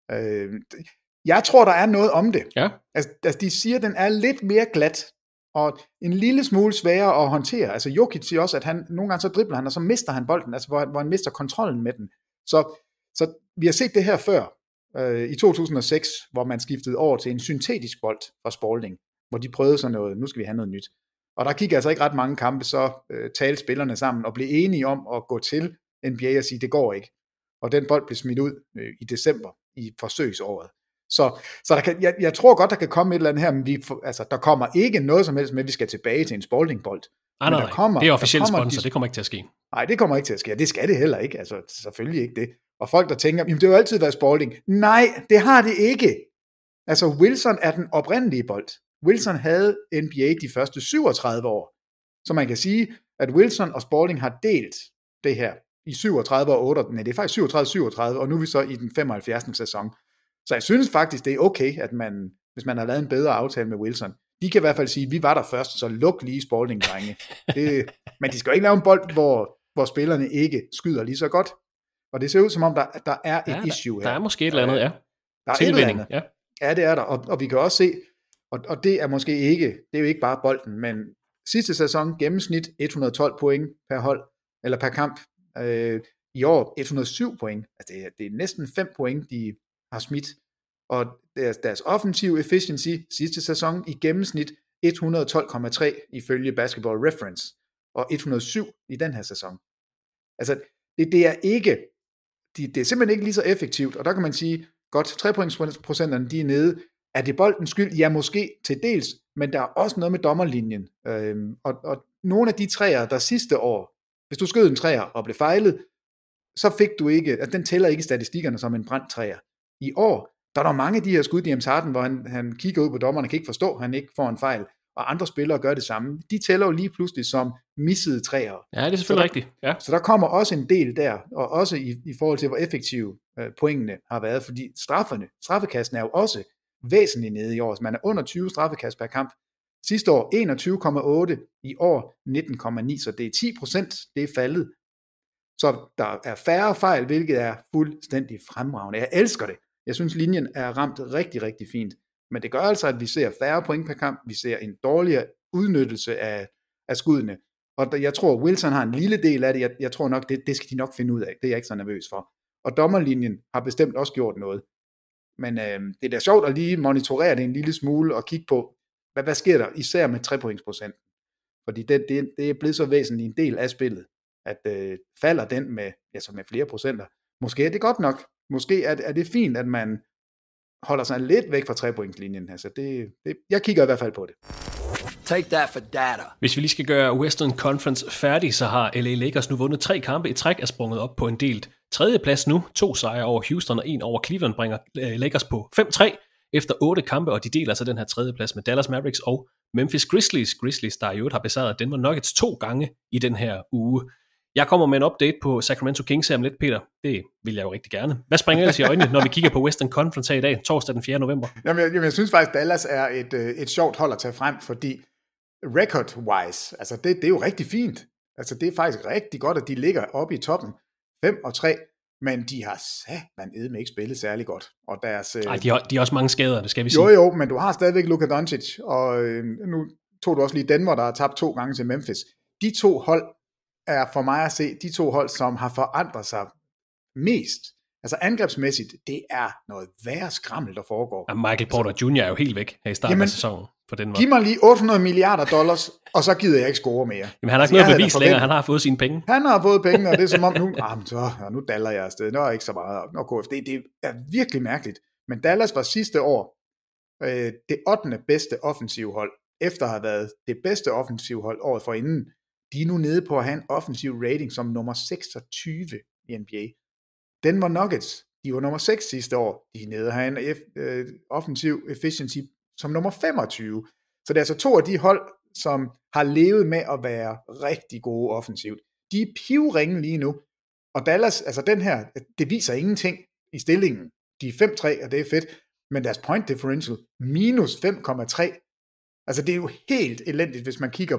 Jeg tror, der er noget om det. Ja. Altså de siger, at den er lidt mere glat, og en lille smule sværere at håndtere. Altså Jokic siger også, at han nogle gange så dribler han, og så mister han bolden, altså hvor han mister kontrollen med den. Så vi har set det her før, i 2006, hvor man skiftede over til en syntetisk bold fra Spalding, hvor de prøvede sådan noget, nu skal vi have noget nyt. Og der gik altså ikke ret mange kampe, så talte spillerne sammen og blev enige om at gå til NBA og sige, det går ikke. Og den bold blev smidt ud i december i forsøgsåret. Så der kan, jeg tror godt, der kan komme et eller andet her, men der kommer ikke noget som helst med, at vi skal tilbage til en Spalding-bold. Nej, det er officielt sponsor, det kommer ikke til at ske. Nej, det kommer ikke til at ske, og det skal det heller ikke, altså selvfølgelig ikke det. Og folk, der tænker, jamen det har jo altid været Spalding. Nej, det har det ikke. Altså Wilson er den oprindelige bold. Wilson havde NBA de første 37 år. Så man kan sige, at Wilson og Spalding har delt det her i 37 og 8. Nej, det er faktisk 37, og nu er vi så i den 75. sæson. Så jeg synes faktisk, det er okay, at man, hvis man har lavet en bedre aftale med Wilson, de kan i hvert fald sige, at vi var der først, så luk lige Spalding-drenge. Men de skal jo ikke lave en bold, hvor spillerne ikke skyder lige så godt. Og det ser ud som om, der er et issue her. Der er måske et eller andet, ja. Der er et eller andet. Ja, det er der. Og vi kan også se, og det er måske ikke, det er jo ikke bare bolden, men sidste sæson gennemsnit 112 point per hold, eller per kamp. I år 107 point. Altså det er næsten 5 point, de har smidt. Og deres offensive efficiency sidste sæson i gennemsnit 112,3 ifølge Basketball Reference, og 107 i den her sæson. Altså det er ikke, det er simpelthen ikke lige så effektivt, og der kan man sige, godt 3-pointsprocenterne de er nede. Er det boldens skyld? Ja, måske til dels, men der er også noget med dommerlinjen. Og nogle af de træer, der sidste år, hvis du skød en træer og blev fejlet, så fik du ikke, at den tæller ikke statistikkerne som en brændt træer. I år, der er der mange af de her skud, James Harden, hvor han kigger ud på dommerne, kan ikke forstå, at han ikke får en fejl, og andre spillere gør det samme. De tæller jo lige pludselig som missede træer. Ja, det er selvfølgelig rigtigt. Ja. Så der kommer også en del der, og også i forhold til, hvor effektive pointene har været, fordi straffekassen er jo også væsentligt nede i år. Så man er under 20 straffekast per kamp. Sidste år 21,8, i år 19,9, så det er 10%, det er faldet. Så der er færre fejl, hvilket er fuldstændig fremragende. Jeg elsker det. Jeg synes, linjen er ramt rigtig, rigtig fint. Men det gør altså, at vi ser færre point per kamp. Vi ser en dårligere udnyttelse af skuddene. Og jeg tror, Wilson har en lille del af det. Jeg tror nok, det skal de nok finde ud af. Det er jeg ikke så nervøs for. Og dommerlinjen har bestemt også gjort noget. Men det er da sjovt at lige monitorere det en lille smule og kigge på, hvad sker der, især med 3-pointsprocenten. Fordi det er blevet så væsentligt en del af spillet, at falder den med flere procenter. Måske er det godt nok. Måske er det fint, at man holder sig lidt væk fra 3-pointslinjen. Altså jeg kigger i hvert fald på det. Take that for data. Hvis vi lige skal gøre Western Conference færdig, så har LA Lakers nu vundet 3 kampe i træk, er sprunget op på en delt 3. plads nu. 2 sejre over Houston og 1 over Cleveland bringer Lakers på 5-3 efter 8 kampe, og de deler så den her 3. plads med Dallas Mavericks og Memphis Grizzlies. Grizzlies, der i øvrigt har besejret Denver Nuggets 2 gange i den her uge. Jeg kommer med en update på Sacramento Kings her om lidt, Peter. Det vil jeg jo rigtig gerne. Hvad springer ellers i øjnene, når vi kigger på Western Conference her i dag, torsdag den 4. november? Jamen, jeg synes faktisk, Dallas er et sjovt hold at tage frem, fordi record-wise, altså det er jo rigtig fint. Altså det er faktisk rigtig godt, at de ligger oppe i toppen. 5-3, men de har satme ikke spillet særlig godt. Og deres, de har også mange skader, det skal vi sige. Jo, men du har stadigvæk Luka Doncic, og nu tog du også lige Denver, der har tabt 2 gange til Memphis. De 2 hold er for mig at se de 2 hold, som har forandret sig mest. Altså angrebsmæssigt, det er noget værre skrammel, der foregår. Ja, Michael Porter Jr. er jo helt væk her i starten af sæsonen. For den giv mig lige $800 milliarder, og så gider jeg ikke score mere. Jamen, han har ikke noget bevis længere, han har fået sine penge. Han har fået penge, og det er som om nu daller jeg afsted. Nå, ikke så meget. Det er virkelig mærkeligt. Men Dallas var sidste år det 8. bedste offensive hold, efter at have været det bedste offensive hold året forinden. De er nu nede på at have en offensiv rating som nummer 26 i NBA. Denver Nuggets, de var nummer 6 sidste år. De er nede at have en offensiv efficiency som nummer 25. Så det er altså 2 af de hold, som har levet med at være rigtig gode offensivt. De er pivringe lige nu. Og Dallas, altså den her, det viser ingenting i stillingen. De er 5-3, og det er fedt. Men deres point differential, minus 5,3. Altså det er jo helt elendigt, hvis man kigger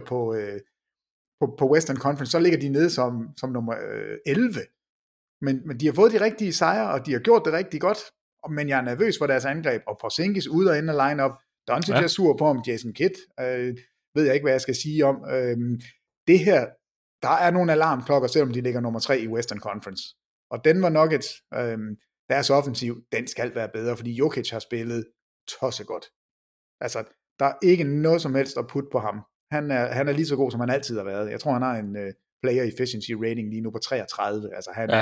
på Western Conference, så ligger de nede som nummer 11. Men de har fået de rigtige sejre, og de har gjort det rigtig godt. Men jeg er nervøs for deres angreb, og Porzingis ude og inde af line-up. Doncic er sur på om Jason Kidd. Ved jeg ikke, hvad jeg skal sige om. Det her, der er nogle alarmklokker, selvom de ligger nummer 3 i Western Conference. Og Denver Nuggets, deres offensiv, den skal være bedre, fordi Jokic har spillet tossegodt. Altså, Der er ikke noget som helst at putte på ham. Han er lige så god, som han altid har været. Jeg tror, han har en player efficiency rating lige nu på 33. Altså, han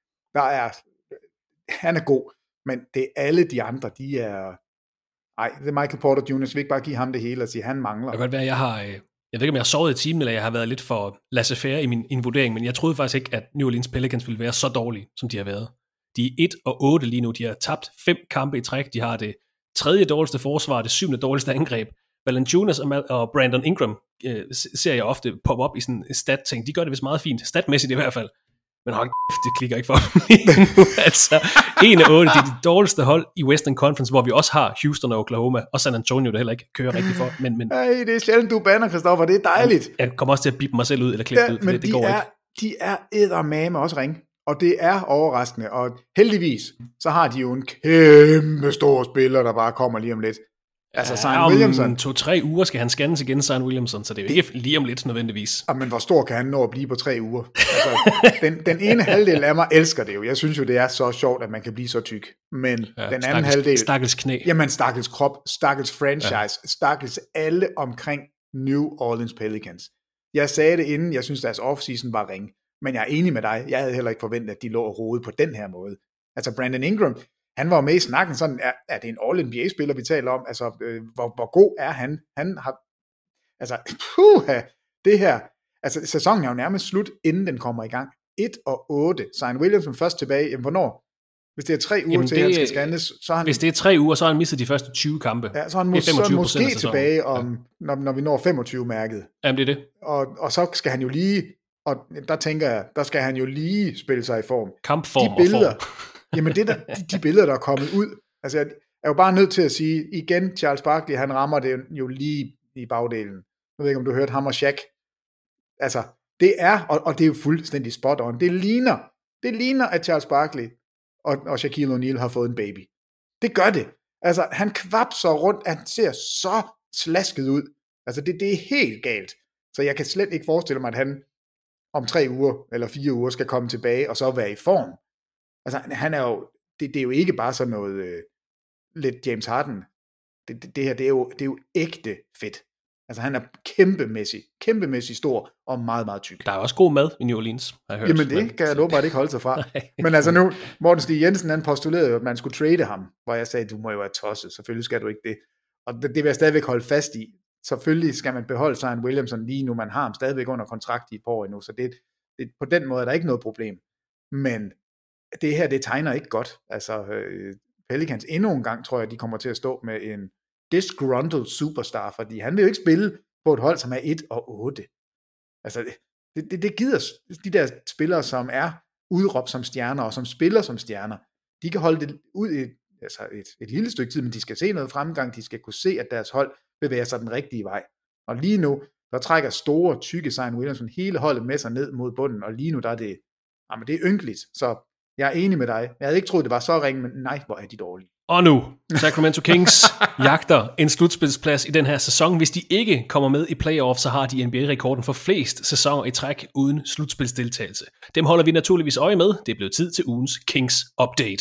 er god, men det er alle de andre, de er... Ej, det er Michael Porter Jr., så vi ikke bare give ham det hele og sige, han mangler. Det kan godt være, jeg ved ikke, om jeg har sovet i timen, eller jeg har været lidt for laissez-faire i min vurdering, men jeg troede faktisk ikke, at New Orleans Pelicans ville være så dårlige, som de har været. De er 1-8 lige nu. De har tabt 5 kampe i træk. De har det 3. dårligste forsvar, det 7. dårligste angreb. Valanciunas og Brandon Ingram ser jeg ofte poppe op i sådan en stat-ting. De gør det vist meget fint, statmæssigt i hvert fald. Men hold kæft, det klikker ikke for dem lige nu. Altså, 1-8, det er det dårligste hold i Western Conference, hvor vi også har Houston og Oklahoma, og San Antonio, der heller ikke kører rigtig for. Men hey, det er sjældent, du banner, Christoffer, det er dejligt. Jeg kommer også til at bippe mig selv ud, eller klippe ud, for men det går ikke. De er eddermame også ringe, og det er overraskende, og heldigvis, så har de jo en kæmpe stor spiller, der bare kommer lige om lidt. Altså Zion Williamson. 2-3 uger skal han scannes igen, Zion Williamson, så det er jo ikke lige om lidt nødvendigvis. Men hvor stor kan han nå at blive på 3 uger? Altså, den ene halvdel af mig elsker det jo. Jeg synes jo, det er så sjovt, at man kan blive så tyk. Men den anden halvdel... Stakkels knæ. Jamen, stakkels krop, stakkels franchise, stakkels alle omkring New Orleans Pelicans. Jeg sagde det inden, jeg synes, deres offseason var ringe. Men jeg er enig med dig. Jeg havde heller ikke forventet, at de lå og rode på den her måde. Altså, Brandon Ingram... Han var med i snakken, sådan, er det en All-NBA-spiller, vi taler om? Altså, hvor god er han? Han har, altså, det her, altså, sæsonen er jo nærmest slut, inden den kommer i gang. 1-8, Zion Williamson først tilbage, jamen, hvornår? Hvis det er 3 uger til, han skal scannes, så han... Hvis det er 3 uger, så har han mistet de første 20 kampe. Ja, så er han måske tilbage, når vi når 25-mærket. Jamen, det er det. Og så skal han jo lige, og der tænker jeg, der skal han jo lige spille sig i form. Kampform de billeder, og form. Jamen, de billeder, der er kommet ud, altså jeg er jo bare nødt til at sige, igen, Charles Barkley, han rammer det jo lige i bagdelen. Jeg ved ikke, om du hørte ham og Shaq. Altså, det er, og det er jo fuldstændig spot on, det ligner, at Charles Barkley og Shaquille O'Neal har fået en baby. Det gør det. Altså, han kvapser rundt, han ser så slasket ud. Altså, det er helt galt. Så jeg kan slet ikke forestille mig, at han om 3 uger eller 4 uger skal komme tilbage og så være i form. Altså, han er jo, det er jo ikke bare sådan noget lidt James Harden. Det her, det er jo ægte fedt. Altså, han er kæmpemæssig stor og meget, meget tyk. Der er også god mad i New Orleans, har jeg hørt. Jamen, det kan jeg åbenbart ikke holde sig fra. Men altså nu, Morten Stig Jensen, han postulerede jo, at man skulle trade ham, hvor jeg sagde, du må jo være tosset, selvfølgelig skal du ikke det. Og det vil jeg stadigvæk holde fast i. Selvfølgelig skal man beholde Zion Williamson lige nu, man har ham stadigvæk under kontrakt i et par år endnu, så det på den måde er der ikke noget problem. Men det her, det tegner ikke godt. Altså, Pelicans endnu en gang, tror jeg, de kommer til at stå med en disgruntled superstar, fordi han vil jo ikke spille på et hold, som er 1-8. Altså, det gider de der spillere, som er udråbt som stjerner, og som spiller som stjerner, de kan holde det ud i et lille stykke tid, men de skal se noget fremgang, de skal kunne se, at deres hold bevæger sig den rigtige vej. Og lige nu, der trækker store, tykke Zion Williamson hele holdet med sig ned mod bunden, og lige nu, der er det, jamen det er ynkeligt, så jeg er enig med dig. Jeg havde ikke troet, det var så ringe, men nej, hvor er de dårlige. Og nu, Sacramento Kings jagter en slutspilsplads i den her sæson. Hvis de ikke kommer med i playoff, så har de NBA-rekorden for flest sæsoner i træk uden slutspilsdeltagelse. Dem holder vi naturligvis øje med. Det er blevet tid til ugens Kings Update.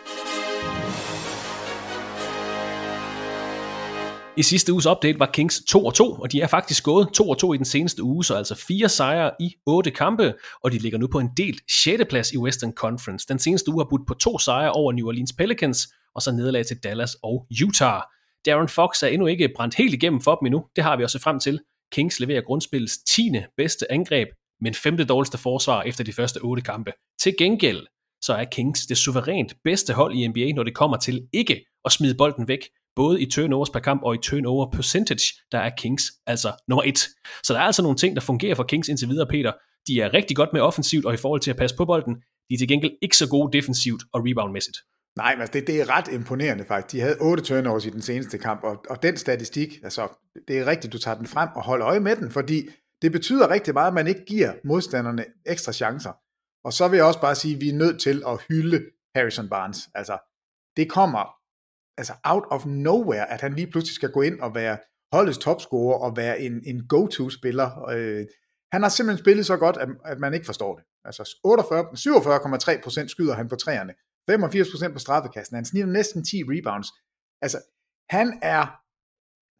I sidste uges update var Kings 2-2, og de er faktisk gået 2-2 i den seneste uge, så altså 4 sejre i 8 kampe, og de ligger nu på en delt 6. plads i Western Conference. Den seneste uge har budt på 2 sejre over New Orleans Pelicans, og så nederlag til Dallas og Utah. Darren Fox er endnu ikke brændt helt igennem for dem endnu, det har vi også frem til. Kings leverer grundspillets 10. bedste angreb, men 5. dårligste forsvar efter de første 8 kampe. Til gengæld så er Kings det suverænt bedste hold i NBA, når det kommer til ikke at smide bolden væk. Både i turnovers per kamp og i turnover percentage, der er Kings altså nummer 1. Så der er altså nogle ting, der fungerer for Kings indtil videre, Peter. De er rigtig godt med offensivt og i forhold til at passe på bolden. De er til gengæld ikke så gode defensivt og reboundmæssigt. Nej, men det er ret imponerende faktisk. De havde 8 turnovers i den seneste kamp, og den statistik, altså det er rigtigt, du tager den frem og holder øje med den, fordi det betyder rigtig meget, at man ikke giver modstanderne ekstra chancer. Og så vil jeg også bare sige, at vi er nødt til at hylde Harrison Barnes. Altså, det kommer out of nowhere, at han lige pludselig skal gå ind og være holdets topscorer og være en go-to-spiller. Han har simpelthen spillet så godt, at man ikke forstår det. Altså 47,3% skyder han på træerne, 85% på straffekasten, han snitter næsten 10 rebounds. Altså, han er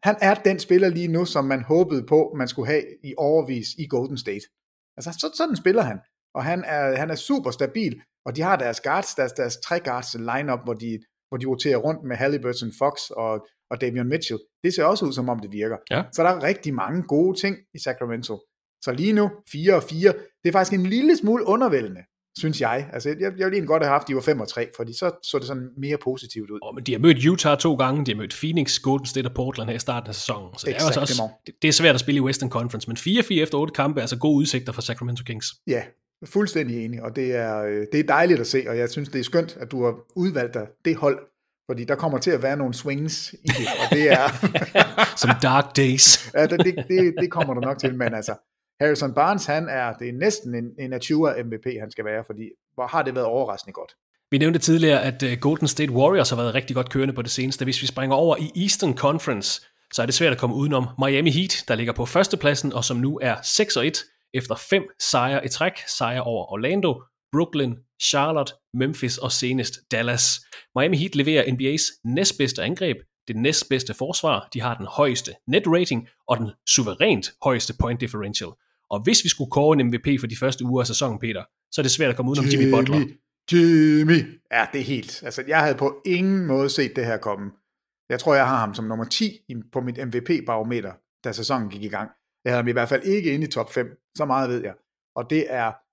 Han er den spiller lige nu, som man håbede på, man skulle have i overvis i Golden State. Altså, sådan spiller han. Og han er super stabil, og de har deres guards, deres tre guards line-up, hvor de roterer rundt med Halliburton, Fox og Davion Mitchell. Det ser også ud, som om det virker. Ja. Så der er rigtig mange gode ting i Sacramento. Så lige nu, 4-4, det er faktisk en lille smule undervældende, synes jeg. Altså, jeg ville egentlig godt have haft, de var 5-3, fordi så det sådan mere positivt ud. Men de har mødt Utah 2 gange, de har mødt Phoenix, Golden State og Portland her i starten af sæsonen. Så det er svært at spille i Western Conference, men 4-4 efter 8 kampe er altså gode udsigter for Sacramento Kings. Ja, fuldstændig enig, og det er dejligt at se, og jeg synes, det er skønt, at du har udvalgt dig det hold, fordi der kommer til at være nogle swings i det, og det er... Som dark days. Ja, det kommer der nok til, men altså, Harrison Barnes, det er næsten en Achua MVP, han skal være, fordi hvor har det været overraskende godt. Vi nævnte tidligere, at Golden State Warriors har været rigtig godt kørende på det seneste. Hvis vi springer over i Eastern Conference, så er det svært at komme udenom Miami Heat, der ligger på førstepladsen, og som nu er 6-1 efter 5 sejre i træk. Sejre over Orlando, Brooklyn, Charlotte, Memphis og senest Dallas. Miami Heat leverer NBA's næstbedste angreb, det næstbedste forsvar, de har den højeste net rating og den suverænt højeste point differential. Og hvis vi skulle kåre en MVP for de første uger af sæsonen, Peter, så er det svært at komme udenom Jimmy Butler. Jimmy! Ja, det er helt. Altså, jeg havde på ingen måde set det her komme. Jeg tror, jeg har ham som nummer 10 på mit MVP-barometer, da sæsonen gik i gang. Jeg havde ham i hvert fald ikke inde i top 5. Så meget ved jeg. Og det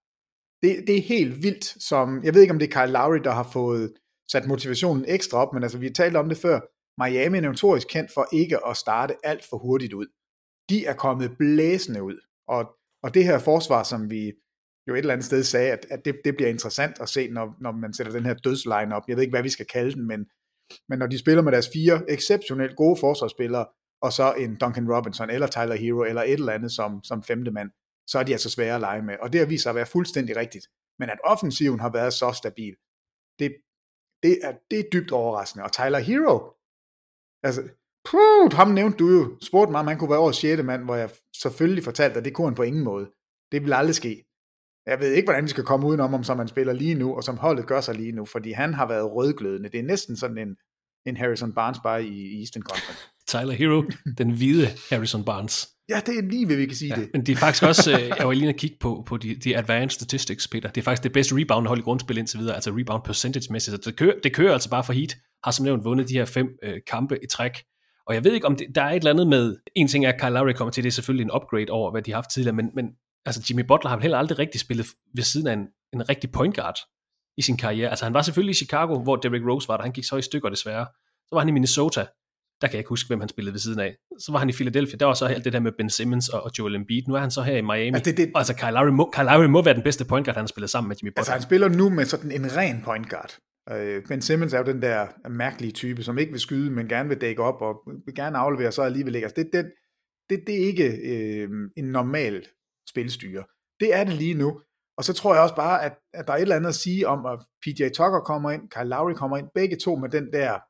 er helt vildt, som... Jeg ved ikke, om det er Kyle Lowry, der har fået sat motivationen ekstra op, men altså, vi talte om det før. Miami er notorisk kendt for ikke at starte alt for hurtigt ud. De er kommet blæsende ud. Og det her forsvar, som vi jo et eller andet sted sagde, at det bliver interessant at se, når man sætter den her dødsline op. Jeg ved ikke, hvad vi skal kalde den, men når de spiller med deres 4 exceptionelt gode forsvarsspillere, og så en Duncan Robinson, eller Tyler Hero, eller et eller andet som femte mand, så er de altså svære at lege med. Og det har vist sig at være fuldstændig rigtigt. Men at offensiven har været så stabil, det er dybt overraskende. Og Tyler Hero, altså, ham nævnte du jo, spurgte mig, om han kunne være årets 6. mand, hvor jeg selvfølgelig fortalte, at det kunne han på ingen måde. Det vil aldrig ske. Jeg ved ikke, hvordan vi skal komme udenom, som han spiller lige nu, og som holdet gør sig lige nu, fordi han har været rødglødende. Det er næsten sådan en Harrison Barnes bare i Eastern Conference. Tyler Hero, den hvide Harrison Barnes. Ja, det er lige ved, vi kan sige det. Men det er faktisk også, jeg var lige at kigge på de advanced statistics, Peter. Det er faktisk det bedste rebound-hold i grundspil indtil videre, altså rebound percentage-mæssigt. Det kører altså bare for Heat, har som nævnt vundet de her 5 kampe i træk. Og jeg ved ikke, om der er et eller andet med, en ting er, at Kyle Lowry kommer til, det er selvfølgelig en upgrade over, hvad de har haft tidligere, men altså Jimmy Butler har heller aldrig rigtig spillet ved siden af en rigtig point guard i sin karriere. Altså han var selvfølgelig i Chicago, hvor Derrick Rose var der, han gik så i stykker desværre. Så var han i Minnesota, der kan jeg ikke huske, hvem han spillede ved siden af. Så var han i Philadelphia, der var så alt det der med Ben Simmons og Joel Embiid. Nu er han så her i Miami. Altså Kyle Lowry må være den bedste point guard, han har spillet sammen med Jimmy Butler. Altså han spiller nu med sådan en ren point guard. Ben Simmons er jo den der mærkelige type, som ikke vil skyde, men gerne vil dække op, og vil gerne aflevere, så alligevel ikke. Altså det er ikke en normal spilstyre. Det er det lige nu. Og så tror jeg også bare, at der er et eller andet at sige om, at PJ Tucker kommer ind, Kyle Lowry kommer ind, begge to med den der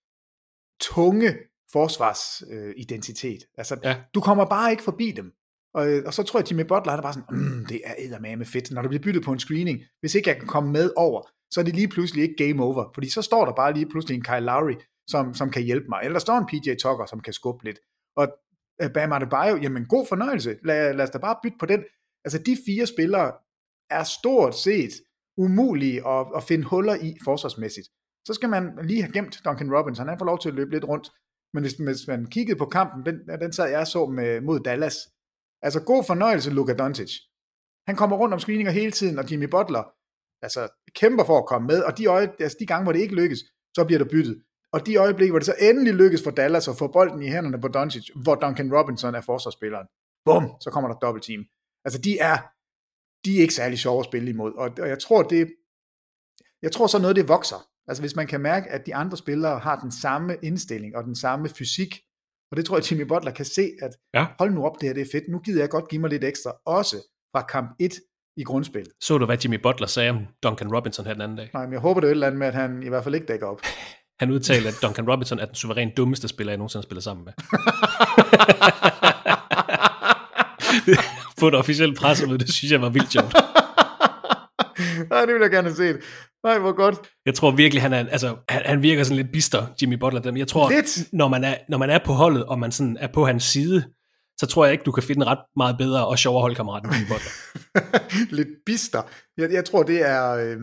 tunge forsvarsidentitet. Altså, ja. Du kommer bare ikke forbi dem. Og så tror jeg, at Jimmy Butler er bare sådan, det er eddermame fedt, når der bliver byttet på en screening. Hvis ikke jeg kan komme med over, så er det lige pludselig ikke game over. Fordi så står der bare lige pludselig en Kyle Lowry, som kan hjælpe mig. Eller der står en PJ Tucker, som kan skubbe lidt. Og Bam Adebayo, jamen god fornøjelse. Lad os da bare bytte på den. Altså de 4 spillere er stort set umulige at finde huller i forsvarsmæssigt. Så skal man lige have gemt Duncan Robinson. Han får lov til at løbe lidt rundt. Men hvis man kiggede på kampen, den sad jeg så mod Dallas. Altså god fornøjelse, Luka Doncic. Han kommer rundt om screeninger hele tiden, og Jimmy Butler altså kæmper for at komme med, og de gange, hvor det ikke lykkes, så bliver der byttet. Og de øjeblikke, hvor det så endelig lykkes for Dallas at få bolden i hænderne på Doncic, hvor Duncan Robinson er forsvarsspilleren. Bum, så kommer der dobbelt team. Altså de er ikke særlig sjove at spille imod, og jeg tror så noget det vokser. Altså hvis man kan mærke, at de andre spillere har den samme indstilling og den samme fysik, og det tror jeg, Jimmy Butler kan se, at hold nu op, det her det er fedt, nu gider jeg godt give mig lidt ekstra, også fra kamp 1 i grundspillet. Så du, hvad Jimmy Butler sagde om Duncan Robinson her den anden dag? Nej, men jeg håber det er et eller andet med, at han i hvert fald ikke dækker op. Han udtalte, at Duncan Robinson er den suverænt dummeste spiller, jeg nogensinde spiller sammen med. På et officielt pressemøde, det synes jeg var vildt sjovt. Nej, det vil jeg gerne se. Nej, hvor godt. Jeg tror virkelig, han virker sådan lidt bister, Jimmy Butler. Jeg tror, når man er på holdet, og man sådan er på hans side, så tror jeg ikke, du kan finde en ret meget bedre og sjovere holdkammerat end Jimmy Butler. Lidt bister. Jeg tror, det er...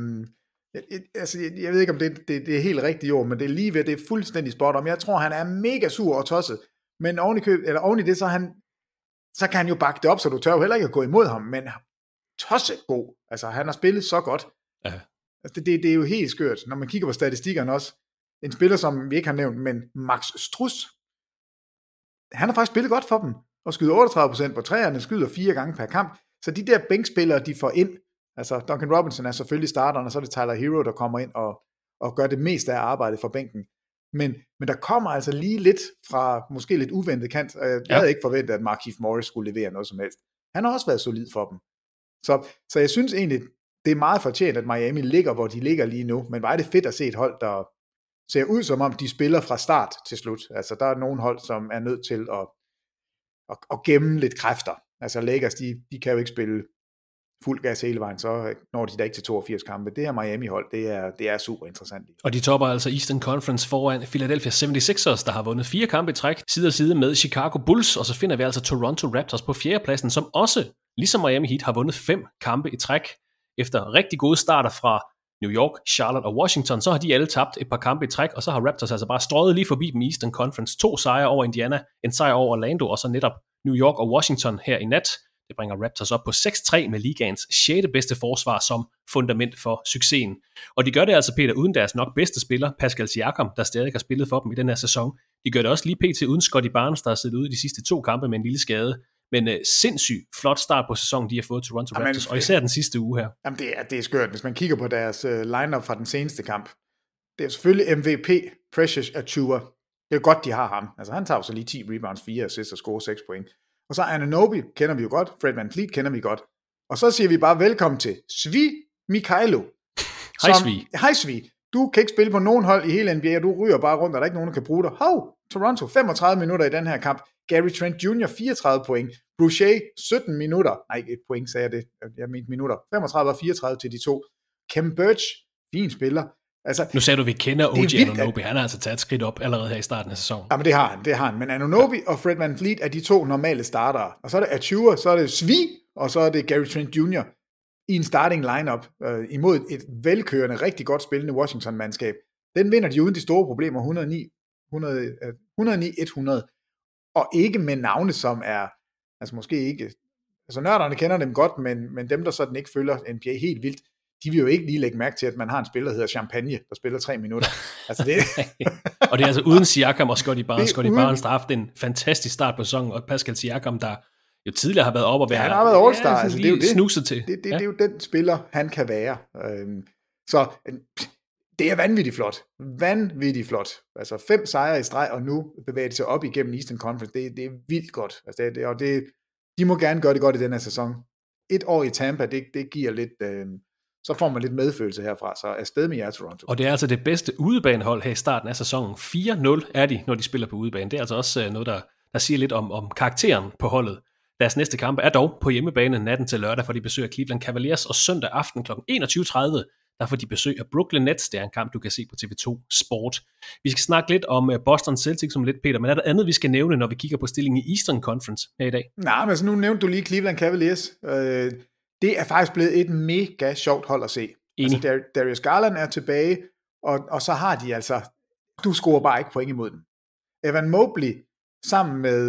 jeg ved ikke, om det er helt rigtigt ord, men det er lige ved, det er fuldstændig spot om. Jeg tror, han er mega sur og tosset. Men oven i det, så kan han jo bakke det op, så du tør jo heller ikke at gå imod ham, men tosset god. Altså, han har spillet så godt. Ja. Altså, det er jo helt skørt, når man kigger på statistikkerne også. En spiller, som vi ikke har nævnt, men Max Strus, han har faktisk spillet godt for dem, og skyder 38% på træerne, skyder 4 gange per kamp. Så de der bænkspillere, de får ind, altså Duncan Robinson er selvfølgelig starteren, og så er det Tyler Hero, der kommer ind og gør det meste af arbejdet for bænken. Men der kommer altså lige lidt fra måske lidt uventet kant, og jeg havde ikke forventet, at Markieff Morris skulle levere noget som helst. Han har også været solid for dem. Så jeg synes egentlig, det er meget fortjent, at Miami ligger, hvor de ligger lige nu, men hvor er det fedt at se et hold, der ser ud som om, de spiller fra start til slut. Altså der er nogle hold, som er nødt til at gemme lidt kræfter. Altså Lakers, de kan jo ikke spille fuld gas hele vejen, så når de da ikke til 82 kampe. Det her Miami-hold, det er super interessant. Og de topper altså Eastern Conference foran Philadelphia 76ers, der har vundet 4 kampe i træk, side om side med Chicago Bulls, og så finder vi altså Toronto Raptors på 4. pladsen, som også, ligesom Miami Heat, har vundet 5 kampe i træk. Efter rigtig gode starter fra New York, Charlotte og Washington, så har de alle tabt et par kampe i træk, og så har Raptors altså bare strøget lige forbi dem i Eastern Conference. 2 sejre over Indiana, en sejr over Orlando, og så netop New York og Washington her i nat. Det bringer Raptors op på 6-3 med ligaens 6. bedste forsvar som fundament for succesen. Og de gør det altså, Peter, uden deres nok bedste spiller, Pascal Siakam, der stadig har spillet for dem i den her sæson. De gør det også lige pt. Uden Scottie Barnes, der har siddet ude de sidste 2 kampe med en lille skade. Men sindssygt flot start på sæsonen, de har fået Toronto Raptors, og især den sidste uge her. Jamen det er skørt, hvis man kigger på deres lineup fra den seneste kamp. Det er selvfølgelig MVP, Precious Achiuwa. Det er godt, de har ham. Altså han tager så lige 10 rebounds, 4 assists og scorer 6 point. Og så Anunoby kender vi jo godt, Fred VanVleet kender vi godt. Og så siger vi bare velkommen til Svi Mykhailo. Hej Svi. Hej Svi. Du kan ikke spille på nogen hold i hele NBA, og du ryger bare rundt, og der er ikke nogen, der kan bruge dig. Toronto 35 minutter i den her kamp. Gary Trent Jr. 34 point. Boucher 17 minutter. Nej, ikke et point, sagde jeg det. Jeg mente minutter. 35 og 34 til de to. Kem Birch, fin spiller. Altså, nu sagde du, at vi kender OG Anunoby. Han har altså taget et skridt op allerede her i starten af sæsonen. Jamen det har han. Men Anunoby og Fred VanVleet er de 2 normale startere. Og så er det Achiuwa, så er det Svi, og så er det Gary Trent Jr. i en starting lineup imod et velkørende, rigtig godt spillende Washington-mandskab. Den vinder de uden de store problemer 109-100. Og ikke med navne, som er, altså måske ikke, altså nørderne kender dem godt, men dem, der sådan ikke følger NBA helt vildt, de vil jo ikke lige lægge mærke til, at man har en spiller, der hedder Champagne, der spiller 3 minutter. Altså det... og det er altså uden Siakam og Scottie Barnes. Scottie Barnes har haft en fantastisk start på sæsonen, og Pascal Siakam, der jo tidligere har været op og være... Ja, han har været all-star. Altså, det er jo det. Snuset til. Det er jo den spiller, han kan være. Så det er vanvittigt flot. Vanvittigt flot. Altså 5 sejre i streg, og nu bevæger de sig op igennem Eastern Conference. Det er vildt godt. Altså, de må gerne gøre det godt i den her sæson. 1 år i Tampa, det giver lidt... så får man lidt medfølelse herfra, så afsted med jer, Toronto. Og det er altså det bedste udebanehold her i starten af sæsonen. 4-0 er de, når de spiller på udebane. Det er altså også noget, der siger lidt om karakteren på holdet. Deres næste kamp er dog på hjemmebane natten til lørdag, for de besøger Cleveland Cavaliers, og søndag aften kl. 21.30, der får de besøg af Brooklyn Nets. Det er en kamp, du kan se på TV2 Sport. Vi skal snakke lidt om Boston Celtics om lidt, Peter, men er der andet, vi skal nævne, når vi kigger på stillingen i Eastern Conference her i dag? Nej, men altså nu nævnte du lige Cleveland Cavaliers. Det er faktisk blevet et mega sjovt hold at se. Altså, Darius Garland er tilbage, og så har de altså, du scorer bare ikke point imod dem. Evan Mobley sammen med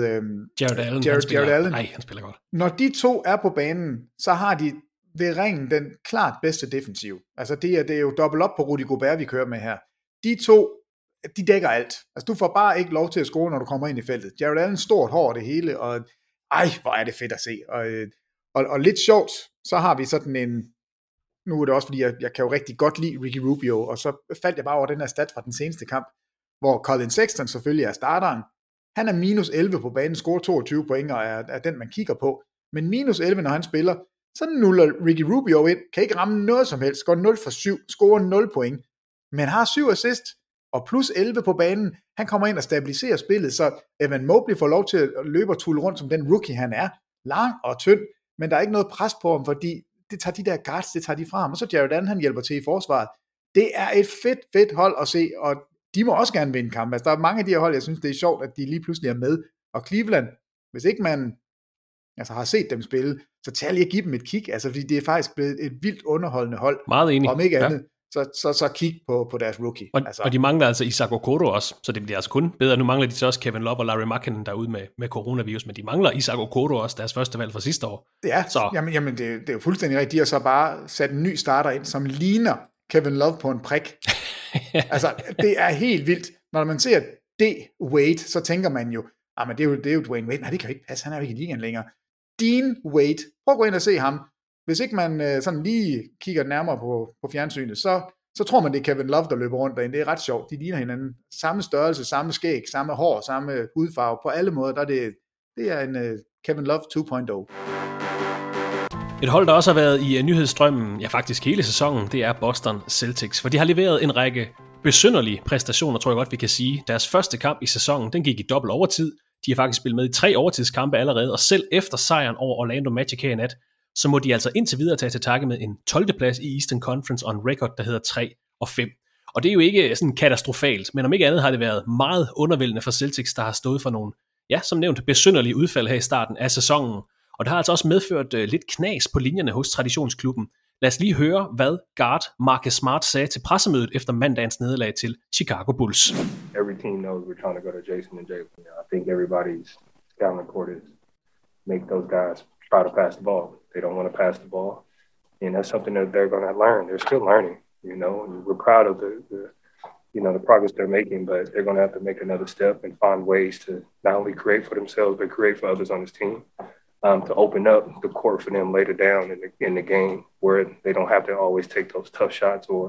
Jared Allen. Nej, han spiller godt. Når de 2 er på banen, så har de ved ringen den klart bedste defensiv. Altså det er jo dobbelt op på Rudy Gobert, vi kører med her. De 2, de dækker alt. Altså du får bare ikke lov til at score, når du kommer ind i feltet. Jared Allen stort hår det hele, og hvor er det fedt at se. Og lidt sjovt, så har vi sådan en, nu er det også fordi, jeg kan jo rigtig godt lide Ricky Rubio, og så faldt jeg bare over den her stat fra den seneste kamp, hvor Colin Sexton selvfølgelig er starteren. Han er minus 11 på banen, scorer 22 point, og er den, man kigger på. Men minus 11, når han spiller, så nuller Ricky Rubio ind, kan ikke ramme noget som helst, går 0 for 7, scorer 0 point, men har 7 assist, og plus 11 på banen. Han kommer ind og stabiliserer spillet, så Evan Mobley får lov til at løbe og tulle rundt som den rookie, han er. Lang og tynd, men der er ikke noget pres på ham, fordi det tager de der guards, det tager de fra ham, og så Jared Allen, han hjælper til i forsvaret. Det er et fedt hold at se, og de må også gerne vinde kamp. Altså, der er mange af de her hold, jeg synes, det er sjovt, at de lige pludselig er med. Og Cleveland, hvis ikke man har set dem spille, så tag lige at give dem et kig, altså, fordi det er faktisk blevet et vildt underholdende hold. Meget enig. Om ikke andet, så kig på deres rookie. Og de mangler altså Isaac Okoro også, så det bliver altså kun bedre. Nu mangler de så også Kevin Love og Larry Markkinen derude med coronavirus, men de mangler Isaac Okoro også, deres første valg fra sidste år. Ja, så. Jamen det er jo fuldstændig rigtigt. De har så bare sat en ny starter ind, som ligner Kevin Love på en prik. Altså, det er helt vildt. Når man ser Wade, så tænker man jo, men det er jo Dwayne Wade. Nej, det kan jo ikke passe, han er jo ikke i ligaen længere. Dean Wade, prøv at gå ind og se ham. Hvis ikke man sådan lige kigger nærmere på fjernsynet, så tror man, det er Kevin Love, der løber rundt derinde. Det er ret sjovt. De ligner hinanden. Samme størrelse, samme skæg, samme hår, samme hudfarve. På alle måder, det er en Kevin Love 2.0. Et hold, der også har været i nyhedsstrømmen, ja faktisk hele sæsonen, det er Boston Celtics. For de har leveret en række besynderlige præstationer, tror jeg godt, vi kan sige. Deres første kamp i sæsonen, den gik i dobbelt overtid. De har faktisk spillet med i 3 overtidskampe allerede, og selv efter sejren over Orlando Magic her i nat, så må de altså indtil videre tage til takke med en 12. plads i Eastern Conference on record, der hedder 3-5. Og det er jo ikke sådan katastrofalt, men om ikke andet har det været meget undervældende for Celtics, der har stået for nogle, ja, som nævnt, besynderlige udfald her i starten af sæsonen. Og det har altså også medført lidt knas på linjerne hos traditionsklubben. Lad os lige høre, hvad guard Marcus Smart sagde til pressemødet efter mandagens nederlag til Chicago Bulls. Every team knows we're trying to go to Jason and Jalen. I think everybody's scouting report is make those guys try to pass the ball. They don't want to pass the ball. And that's something that they're going to learn. They're still learning, you know, and we're proud of the progress they're making, but they're going to have to make another step and find ways to not only create for themselves, but create for others on this team. To open up the court for them later down in the game where they don't have to always take those tough shots or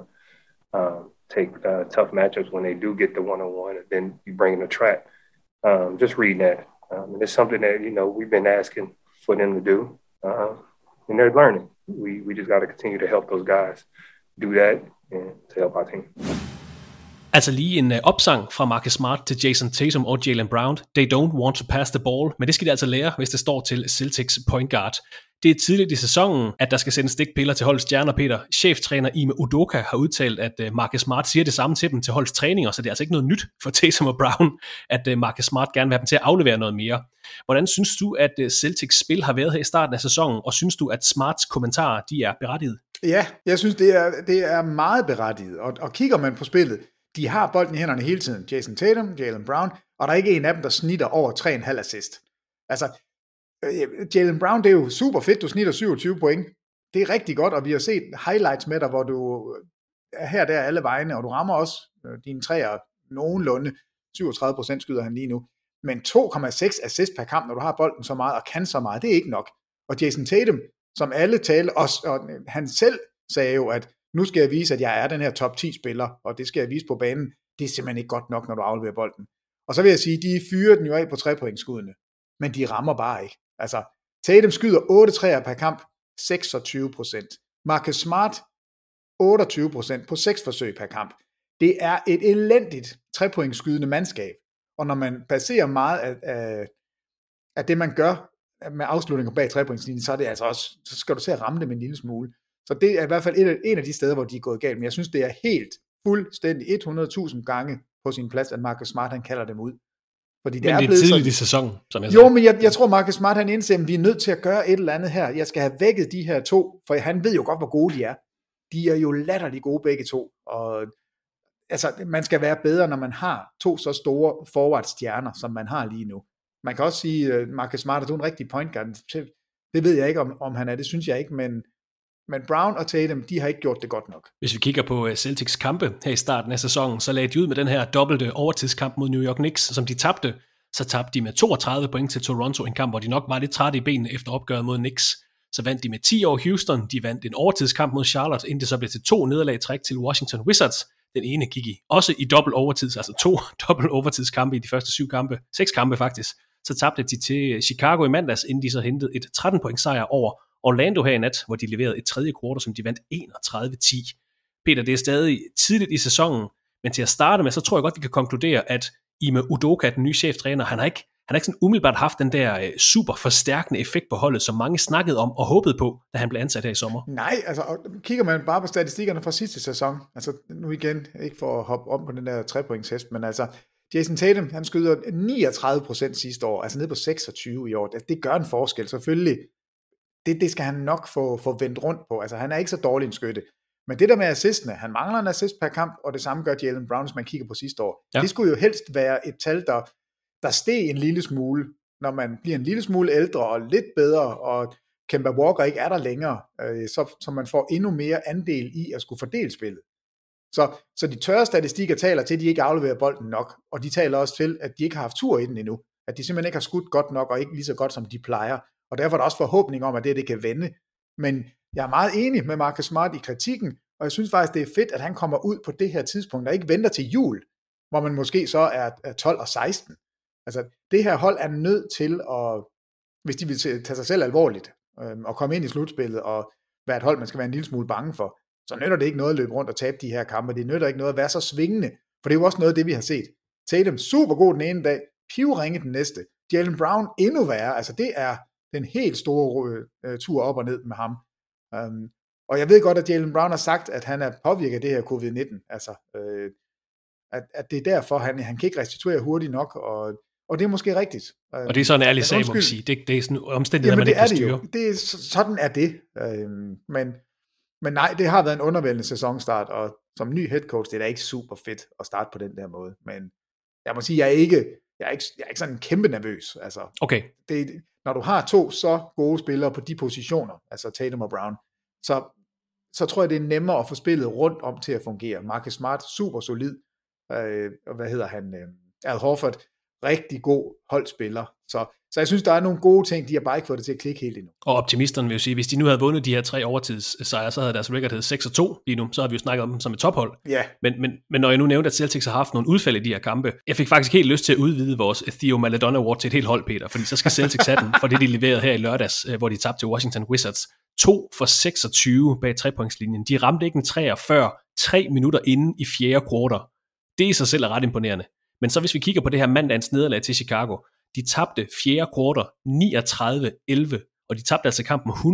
take tough matchups when they do get the one-on-one and then you bring in a trap. Just reading that. And it's something that, you know, we've been asking for them to do. And they're learning. We just got to continue to help those guys do that and to help our team. Altså lige en opsang fra Marcus Smart til Jason Tatum og Jaylen Brown. They don't want to pass the ball, men det skal de altså lære, hvis det står til Celtics point guard. Det er tidligt i sæsonen, at der skal sendes stikpiller til holdets stjerner, Peter. Cheftræner Ime Udoka har udtalt, at Marcus Smart siger det samme til dem til holdets træninger, så det er altså ikke noget nyt for Tatum og Brown, at Marcus Smart gerne vil have dem til at aflevere noget mere. Hvordan synes du, at Celtics spil har været her i starten af sæsonen, og synes du, at Smarts kommentarer de er berettiget? Ja, jeg synes, det er meget berettiget, og kigger man på spillet, de har bolden i hænderne hele tiden. Jason Tatum, Jaylen Brown, og der er ikke en af dem, der snitter over 3,5 assist. Altså, Jaylen Brown, det er jo super fedt, du snitter 27 point. Det er rigtig godt, og vi har set highlights med dig, hvor du er her der alle vegne, og du rammer også dine træer nogenlunde. 37% skyder han lige nu. Men 2,6 assist per kamp, når du har bolden så meget, og kan så meget, det er ikke nok. Og Jason Tatum, som alle taler, og han selv sagde jo, at nu skal jeg vise, at jeg er den her top 10 spiller, og det skal jeg vise på banen. Det er simpelthen ikke godt nok, når du afleverer bolden. Og så vil jeg sige, de fyrer den jo af på 3-pointsskuddene, men de rammer bare ikke. Altså, Tatum skyder 8 træer per kamp, 26%. Marcus Smart, 28% på 6 forsøg per kamp. Det er et elendigt 3-pointskydende mandskab, og når man baserer meget af det, man gør med afslutninger bag 3-pointslinjen, så er det altså også, så skal du til at ramme dem en lille smule. Så det er i hvert fald en af de steder, hvor de er gået galt. Men jeg synes, det er helt fuldstændig 100.000 gange på sin plads, at Marcus Smart, han kalder dem ud. Fordi det men det er tidligt i sæsonen, som jeg siger. Jo, men jeg tror, Marcus Smart, han indser, at vi er nødt til at gøre et eller andet her. Jeg skal have vækket de her to, for han ved jo godt, hvor gode de er. De er jo latterligt gode begge to. Og altså, man skal være bedre, når man har to så store forward-stjerner, som man har lige nu. Man kan også sige, Marcus Smart, at du er en rigtig point guard. Det ved jeg ikke, om han er. Det synes jeg ikke, men Brown og Tatum, de har ikke gjort det godt nok. Hvis vi kigger på Celtics kampe her i starten af sæsonen, så lagde de ud med den her dobbelte overtidskamp mod New York Knicks, som de tabte. Så tabte de med 32 point til Toronto, en kamp, hvor de nok var lidt trætte i benene efter opgøret mod Knicks. Så vandt de med 10 over Houston, de vandt en overtidskamp mod Charlotte, inden det så blev til 2 nederlag træk til Washington Wizards. Den ene gik også i dobbelt overtids, altså 2 dobbelt overtidskampe i de første 6 kampe faktisk. Så tabte de til Chicago i mandags, inden de så hentede et 13-point sejr over Orlando her i nat, hvor de leverede et tredje kvartal, som de vandt 31-10. Peter, det er stadig tidligt i sæsonen, men til at starte med, så tror jeg godt, vi kan konkludere, at Ime Udoka, den nye cheftræner, han har ikke sådan umiddelbart haft den der super forstærkende effekt på holdet, som mange snakkede om og håbede på, da han blev ansat her i sommer. Nej, altså kigger man bare på statistikkerne fra sidste sæson, altså nu igen, ikke for at hoppe om på den der 3-pointshest, men altså Jason Tatum, han skyder 39% sidste år, altså ned på 26 i år. Det gør en forskel, selvfølgelig. Det skal han nok få vendt rundt på. Altså han er ikke så dårlig en skytte. Men det der med assistene, han mangler en assist per kamp, og det samme gør Jaylen Brown, hvis man kigger på sidste år. Ja. Det skulle jo helst være et tal, der steg en lille smule, når man bliver en lille smule ældre og lidt bedre, og Kemba Walker ikke er der længere, så man får endnu mere andel i at skulle fordele spillet. Så de tørre statistikker taler til, at de ikke afleverer bolden nok, og de taler også til, at de ikke har haft tur i den endnu, at de simpelthen ikke har skudt godt nok, og ikke lige så godt, som de plejer, og derfor er der også forhåbning om, at det kan vende. Men jeg er meget enig med Marcus Smart i kritikken, og jeg synes faktisk, det er fedt, at han kommer ud på det her tidspunkt, og ikke venter til jul, hvor man måske så er 12 og 16. Altså, det her hold er nødt til at, hvis de vil tage sig selv alvorligt, og komme ind i slutspillet, og være et hold, man skal være en lille smule bange for, så nytter det ikke noget at løbe rundt og tabe de her kampe. Det nytter ikke noget at være så svingende, for det er jo også noget af det, vi har set. Tatum super god den ene dag, pivringe den næste. Jaylen Brown endnu værre, altså det er den helt store tur op og ned med ham. Og jeg ved godt, at Jaylen Brown har sagt, at han er påvirket af det her covid-19, altså at det er derfor, han kan ikke restituere hurtigt nok, og det er måske rigtigt. Og det er sådan en ærlig sag, må man sige. Det er sådan omstændigheder, man ikke kan styre. Sådan er det. Men nej, det har været en undervældende sæsonstart, og som ny head coach, det er da ikke super fedt at starte på den der måde. Men jeg må sige, jeg er ikke sådan en kæmpe nervøs. Altså, okay. Når du har to så gode spillere på de positioner, altså Tatum og Brown, så tror jeg, det er nemmere at få spillet rundt om til at fungere. Marcus Smart, super solid. Al Horford, rigtig god holdspiller. Så jeg synes, der er nogle gode ting, de har bare ikke fået det til at klikke helt endnu. Og optimisterne vil jo sige, hvis de nu havde vundet de her 3 overtidssejre, så havde deres record heddet 6-2 lige nu. Så har vi jo snakket om dem som et tophold. Yeah. Men når jeg nu nævnte, at Celtics har haft nogle udfald i de her kampe, jeg fik faktisk helt lyst til at udvide vores Theo Maledon Award til et helt hold, Peter, fordi så skal Celtics have den for det, de leverede her i lørdags, hvor de tabte til Washington Wizards. 2 for 26 bag 3-pointslinjen. De ramte ikke en 3'er før 3 minutter inden i fjerde kvartal. Det i sig selv er ret imponerende. Men så hvis vi kigger på det her mandagens nederlag til Chicago, de tabte fjerde kvartal 39-11, og de tabte altså kampen 128-114, 39-11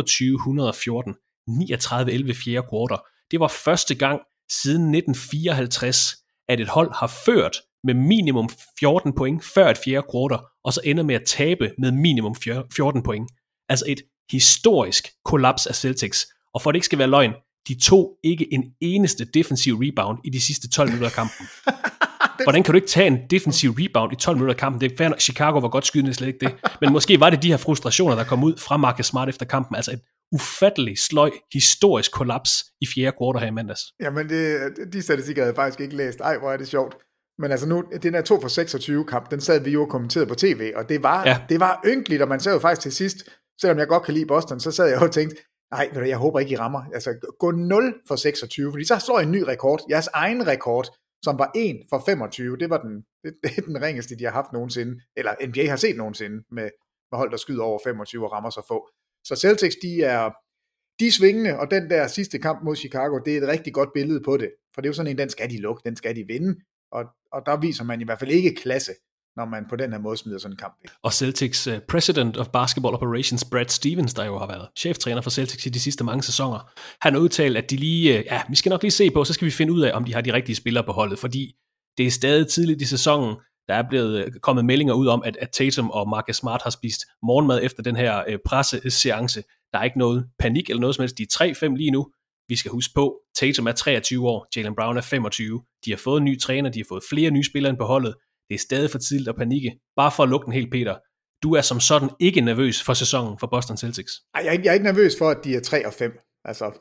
fjerde kvartal. Det var første gang siden 1954, at et hold har ført med minimum 14 point før et fjerde kvartal, og så ender med at tabe med minimum 14 point. Altså et historisk kollaps af Celtics. Og for det ikke skal være løgn, de tog ikke en eneste defensiv rebound i de sidste 12 minutter af kampen. Hvordan kan du ikke tage en defensiv rebound i 12 minutter af kampen? Det er fair, Chicago var godt skydende, slet ikke det. Men måske var det de her frustrationer, der kom ud fra Marcus Smart efter kampen. Altså et ufattelig sløj, historisk kollaps i fjerde kvartal her i mandags. Jamen, de statistikker havde jeg faktisk ikke læst. Ej, hvor er det sjovt. Men altså nu, den her 2 for 26 kamp, den sad vi jo og kommenterede på tv, og det var ynkeligt, og man sad jo faktisk til sidst, selvom jeg godt kan lide Boston, så sad jeg og tænkte, nej, jeg håber ikke, I rammer. Altså, gå 0 for 26, fordi så slår I en ny rekord. Jeres egen rekord, som var 1 for 25, det er den ringeste, de har haft nogensinde, eller NBA har set nogensinde, med hold, der skyder over 25 og rammer så få. Så Celtics, de er svingende, og den der sidste kamp mod Chicago, det er et rigtig godt billede på det, for det er jo sådan en, den skal de lukke, den skal de vinde, og der viser man i hvert fald ikke klasse, når man på den her måde smider sådan en kamp. Og Celtics President of Basketball Operations, Brad Stevens, der jo har været cheftræner for Celtics i de sidste mange sæsoner, han har udtalt, at de vi skal nok lige se på, så skal vi finde ud af, om de har de rigtige spillere på holdet, fordi det er stadig tidligt i sæsonen, der er blevet kommet meldinger ud om, at Tatum og Marcus Smart har spist morgenmad efter den her presseseance. Der er ikke noget panik eller noget som helst. De er 3-5 lige nu. Vi skal huske på, Tatum er 23 år, Jaylen Brown er 25. De har fået en ny træner, de har fået flere nye spillere ind på holdet. Det er stadig for tidligt at panikke. Bare for at lukke den helt, Peter. Du er som sådan ikke nervøs for sæsonen for Boston Celtics. Ej, jeg er ikke nervøs for, at de er 3-5. Altså,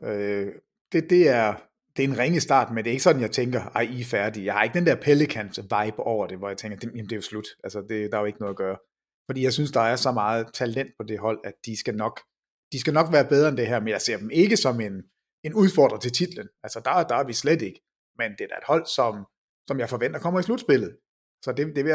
det er en ringe start, men det er ikke sådan, jeg tænker, I er færdige. Jeg har ikke den der Pelicans-vibe over det, hvor jeg tænker, jamen det er jo slut. Altså, der er jo ikke noget at gøre. Fordi jeg synes, der er så meget talent på det hold, at de skal nok være bedre end det her, men jeg ser dem ikke som en udfordrer til titlen. Altså, der er vi slet ikke. Men det er da et hold, som jeg forventer kommer i slutspillet. Så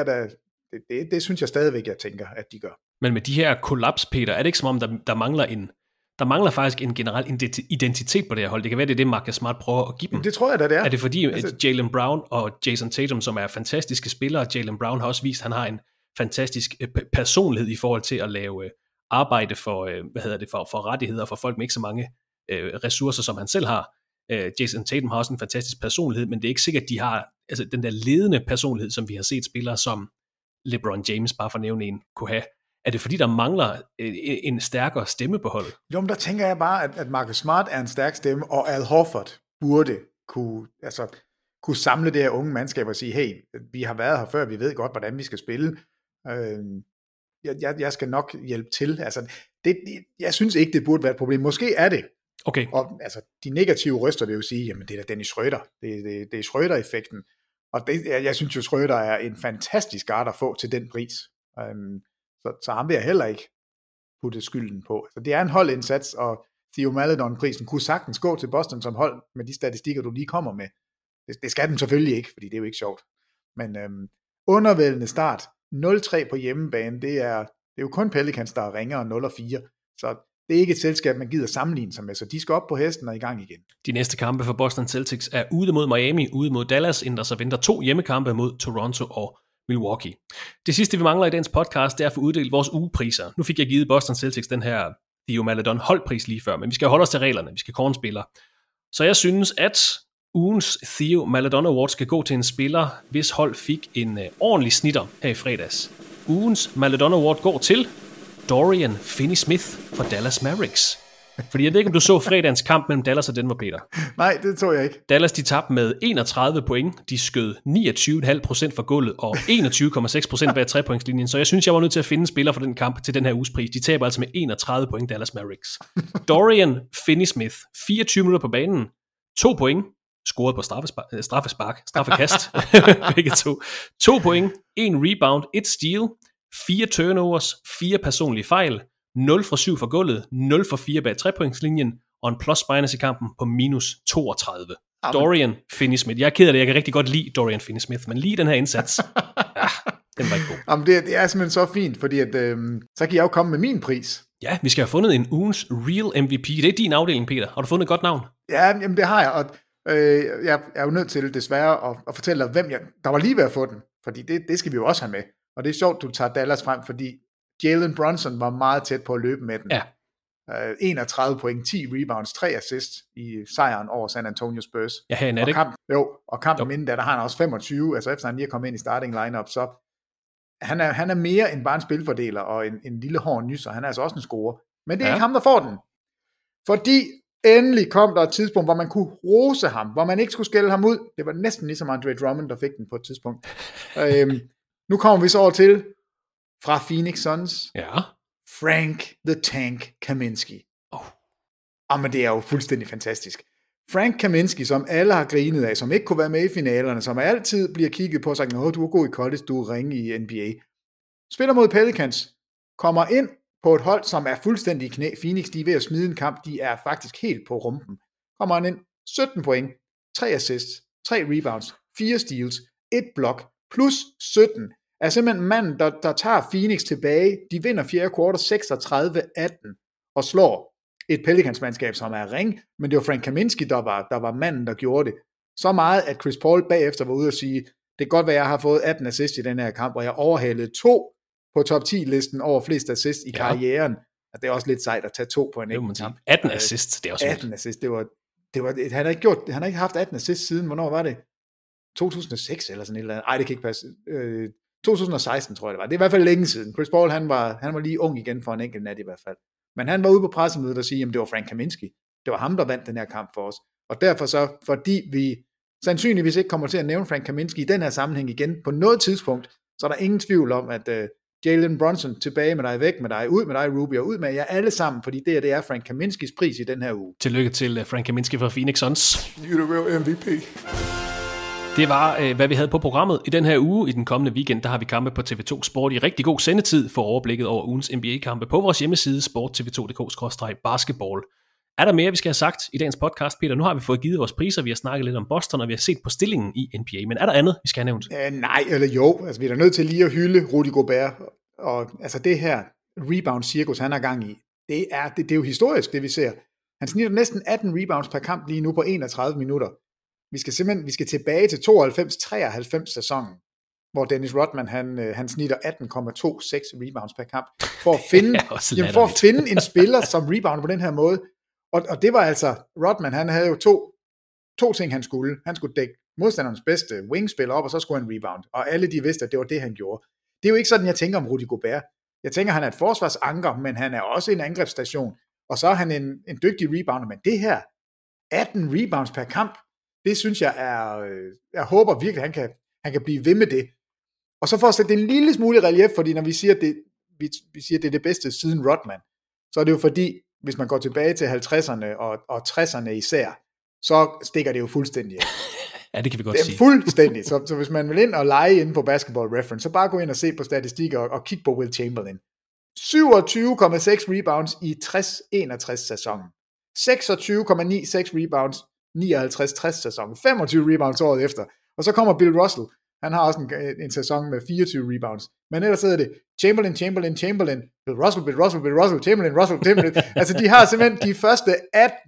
det synes jeg stadigvæk, jeg tænker, at de gør. Men med de her kollaps, Peter, er det ikke som om, der mangler faktisk en generel identitet på det her hold? Det kan være, det er det, Marcus Smart prøver at give dem. Det tror jeg da, det er. Er det fordi Jaylen Brown og Jason Tatum, som er fantastiske spillere, Jaylen Brown har også vist, at han har en fantastisk personlighed i forhold til at lave arbejde for, for rettigheder for folk med ikke så mange ressourcer, som han selv har. Jason Tatum har også en fantastisk personlighed, men det er ikke sikkert, at de har altså den der ledende personlighed, som vi har set spillere som LeBron James, bare for at nævne en, kunne have. Er det fordi, der mangler en stærkere stemme på holdet? Jo, men der tænker jeg bare, at Marcus Smart er en stærk stemme, og Al Horford burde kunne samle det her unge mandskab og sige, hey, vi har været her før, vi ved godt, hvordan vi skal spille. Jeg skal nok hjælpe til. Altså, jeg synes ikke, det burde være et problem. Måske er det. Okay. Og altså, de negative røster vil jo sige, jamen det er Dennis Schröder. Det er Schröder-effekten. Og jeg synes jo, Schröder er en fantastisk guard at få til den pris. Så ham vil jeg heller ikke putte skylden på. Så det er en holdindsats, og Theo Maledon-prisen kunne sagtens gå til Boston som hold med de statistikker, du lige kommer med. Det skal den selvfølgelig ikke, fordi det er jo ikke sjovt. Men undervældende start, 0-3 på hjemmebane, det er jo kun Pelicans, der er ringere 0-4. Så det er ikke et selskab, man gider sammenligne sig med, så de skal op på hesten og i gang igen. De næste kampe for Boston Celtics er ude mod Miami, ude mod Dallas, inden der så venter 2 hjemmekampe mod Toronto og Milwaukee. Det sidste, vi mangler i dagens podcast, det er at få uddelt vores ugepriser. Nu fik jeg givet Boston Celtics den her Theo Maledon holdpris lige før, men vi skal holde os til reglerne, vi skal kåre en spiller. Så jeg synes, at ugens Theo Maledon Award skal gå til en spiller, hvis hold fik en ordentlig snitter her i fredags. Ugens Maledon Award går til Dorian Finney-Smith fra Dallas Mavericks. Fordi jeg ved ikke, om du så fredagens kamp mellem Dallas og Denver, Peter. Nej, det så jeg ikke. Dallas, de tabte med 31 point. De skød 29,5% for gulvet og 21,6% bag trepointslinjen. Så jeg synes, jeg var nødt til at finde en spiller for den kamp til den her uges pris. De taber altså med 31 point, Dallas Mavericks. Dorian Finney-Smith, 24 minutter på banen, 2 point, scoret på straffekast, begge to. 2 point, 1 rebound, 1 steal, 4 turnovers, 4 personlige fejl, 0 for 7 for gulvet, 0 for 4 bag trepointslinjen, og en plus-minus i kampen på minus 32. Dorian Finney-Smith. Jeg er ked af det, jeg kan rigtig godt lide Dorian Finney-Smith, men lige den her indsats, den var ikke god. Jamen, det er simpelthen så fint, fordi at, så kan jeg jo komme med min pris. Ja, vi skal have fundet en ugens real MVP. Det er din afdeling, Peter. Har du fundet et godt navn? Ja, jamen det har jeg, og jeg er jo nødt til desværre at fortælle dig, hvem der var lige ved at få den, fordi det skal vi jo også have med. Og det er sjovt, du tager Dallas frem, fordi Jalen Brunson var meget tæt på at løbe med den. Ja. 31 point, 10 rebounds, 3 assists i sejren over San Antonio Spurs. Ja, her er og kampen inden der har han også 25, altså efter han lige er kommet ind i starting lineup, så han er mere end bare en spilfordeler og en lille hård nysser. Han er altså også en scorer. Men det er ikke ham, der får den. Fordi endelig kom der et tidspunkt, hvor man kunne rose ham, hvor man ikke skulle skælde ham ud. Det var næsten ligesom Andre Drummond, der fik den på et tidspunkt. Nu kommer vi så over til fra Phoenix Suns. Ja. Frank the Tank Kaminsky. Men det er jo fuldstændig fantastisk. Frank Kaminsky, som alle har grinet af, som ikke kunne være med i finalerne, som altid bliver kigget på og sagt, du er god i college, du er ringe i NBA. Spiller mod Pelicans, kommer ind på et hold, som er fuldstændig i knæ. Phoenix, de er ved at smide en kamp, de er faktisk helt på rumpen. Kommer han ind, 17 point, 3 assists, 3 rebounds, 4 steals, 1 block, plus 17. Er simpelthen manden, der tager Phoenix tilbage. De vinder 4. kvartal 36-18 og slår et Pelicans-mandskab, som er ring, men det var Frank Kaminsky, der var manden, der gjorde det. Så meget, at Chris Paul bagefter var ude og sige, det kan godt være, at jeg har fået 18 assists i den her kamp, og jeg overhalede 2 på top 10-listen over flest assists i karrieren. Og det er også lidt sejt at tage 2 på en enkelt kamp. 18 assists, det er også 18 assists, det var han har ikke haft 18 assists siden, hvornår var det? 2006 eller sådan et eller andet. Ej, det kan ikke passe. 2016 tror jeg det var. Det er i hvert fald længe siden. Chris Paul, han var lige ung igen for en enkelt nat i hvert fald. Men han var ude på pressemødet og sige, at det var Frank Kaminsky. Det var ham, der vandt den her kamp for os. Og derfor så, fordi vi sandsynligvis ikke kommer til at nævne Frank Kaminsky i den her sammenhæng igen på noget tidspunkt, så er der ingen tvivl om, at Jalen Brunson tilbage med dig, væk med dig, ud med dig, Ruby, og ud med jer alle sammen, fordi det er Frank Kaminskys pris i den her uge. Tillykke til Frank Kaminsky fra Phoenix Suns. You're the real MVP. Det var, hvad vi havde på programmet i den her uge. I den kommende weekend, der har vi kampe på TV2 Sport i rigtig god sendetid for overblikket over ugens NBA-kampe på vores hjemmeside sporttv2.dk/basketball. Er der mere, vi skal have sagt i dagens podcast, Peter? Nu har vi fået givet vores priser, vi har snakket lidt om Boston, og vi har set på stillingen i NBA. Men er der andet, vi skal have nævnt? Nej, eller jo. Altså, vi er da nødt til lige at hylde Rudy Gobert. Og altså det her rebound-cirkus, han er gang i, det er jo historisk, det vi ser. Han snitter næsten 18 rebounds per kamp lige nu på 31 minutter. Vi skal tilbage til 92-93 sæsonen, hvor Dennis Rodman, han snitter 18,26 rebounds per kamp, for at finde en spiller, som rebounder på den her måde. Og det var altså, Rodman, han havde jo to ting, han skulle. Han skulle dække modstanderens bedste wingspiller op, og så skulle han rebound. Og alle de vidste, at det var det, han gjorde. Det er jo ikke sådan, jeg tænker om Rudy Gobert. Jeg tænker, han er et forsvarsanker, men han er også en angrebsstation. Og så er han en dygtig rebounder. Men det her, 18 rebounds per kamp, det synes jeg jeg håber virkelig, han kan blive ved med det. Og så for at sætte en lille smule relief, fordi når vi siger, at det er det bedste siden Rodman, så er det jo fordi, hvis man går tilbage til 50'erne og 60'erne især, så stikker det jo fuldstændig af. Ja, det kan vi godt sige. Det er fuldstændig. Så hvis man vil ind og lege inde på Basketball Reference, så bare gå ind og se på statistikker og kigge på Will Chamberlain. 27,6 rebounds i 60-61 sæsonen. 26,96 rebounds 59-60 sæsonen. 25 rebounds året efter. Og så kommer Bill Russell. Han har også en sæson med 24 rebounds. Men ellers hedder det Chamberlain, Bill Russell, Chamberlain. Altså de har simpelthen de første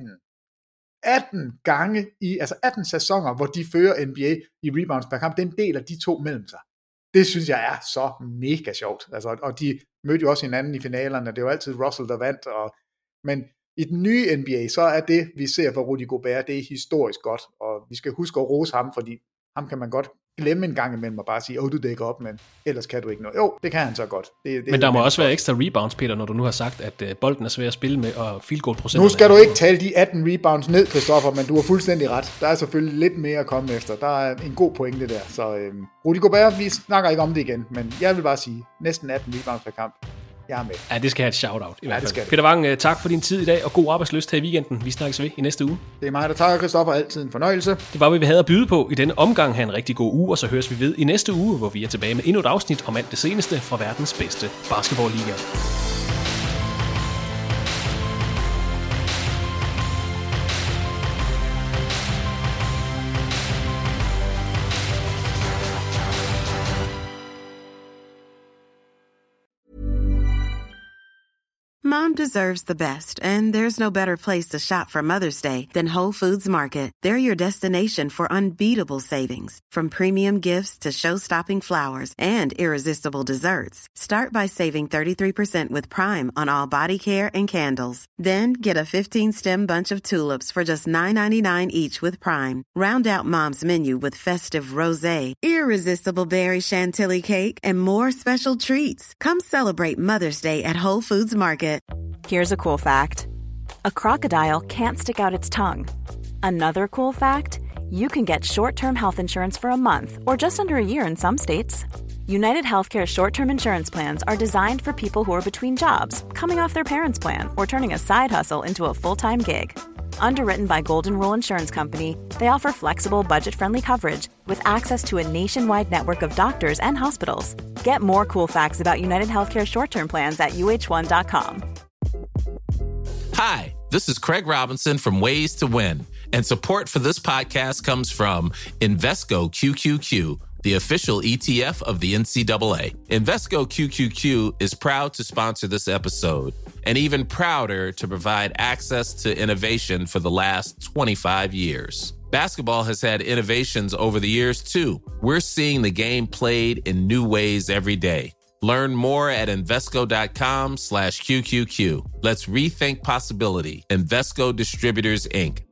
18 gange altså 18 sæsoner, hvor de fører NBA i rebounds per kamp. Den deler de to mellem sig. Det synes jeg er så mega sjovt. Altså, og de mødte jo også hinanden i finalerne. Det var altid Russell, der vandt. Men i den nye NBA, så er det, vi ser for Rudy Gobert, det er historisk godt. Og vi skal huske at rose ham, fordi ham kan man godt glemme en gang imellem og bare sige, du dækker op, men ellers kan du ikke noget. Jo, det kan han så godt. Men der må også være ekstra rebounds, Peter, når du nu har sagt, at bolden er svær at spille med, og field goal procent. Nu skal du ikke tale de 18 rebounds ned, Christoffer, men du har fuldstændig ret. Der er selvfølgelig lidt mere at komme efter. Der er en god pointe der. Så Rudy Gobert, vi snakker ikke om det igen, men jeg vil bare sige, næsten 18 rebounds per kamp. Jeg er med. Ja, det skal have et shout-out i hvert fald. Peter Wang, tak for din tid i dag, og god arbejdslyst her i weekenden. Vi snakkes ved i næste uge. Det er mig, der takker, Christoffer. Altid en fornøjelse. Det var, hvad vi havde at byde på i denne omgang. Ha' en rigtig god uge, og så høres vi ved i næste uge, hvor vi er tilbage med endnu et afsnit om alt det seneste fra verdens bedste basketballliga. Mom deserves the best, and there's no better place to shop for Mother's Day than Whole Foods Market. They're your destination for unbeatable savings, from premium gifts to show-stopping flowers and irresistible desserts. Start by saving 33% with Prime on all body care and candles. Then get a 15-stem bunch of tulips for just $9.99 each with Prime. Round out Mom's menu with festive rosé, irresistible berry chantilly cake, and more special treats. Come celebrate Mother's Day at Whole Foods Market. Here's a cool fact. A crocodile can't stick out its tongue. Another cool fact, you can get short-term health insurance for a month or just under a year in some states. United Healthcare short-term insurance plans are designed for people who are between jobs, coming off their parents' plan, or turning a side hustle into a full-time gig. Underwritten by Golden Rule Insurance Company, they offer flexible, budget-friendly coverage with access to a nationwide network of doctors and hospitals. Get more cool facts about United Healthcare short-term plans at uh1.com. Hi, this is Craig Robinson from Ways to Win, and support for this podcast comes from Invesco QQQ, the official ETF of the NCAA. Invesco QQQ is proud to sponsor this episode, and even prouder to provide access to innovation for the last 25 years. Basketball has had innovations over the years, too. We're seeing the game played in new ways every day. Learn more at Invesco.com/QQQ. Let's rethink possibility. Invesco Distributors, Inc.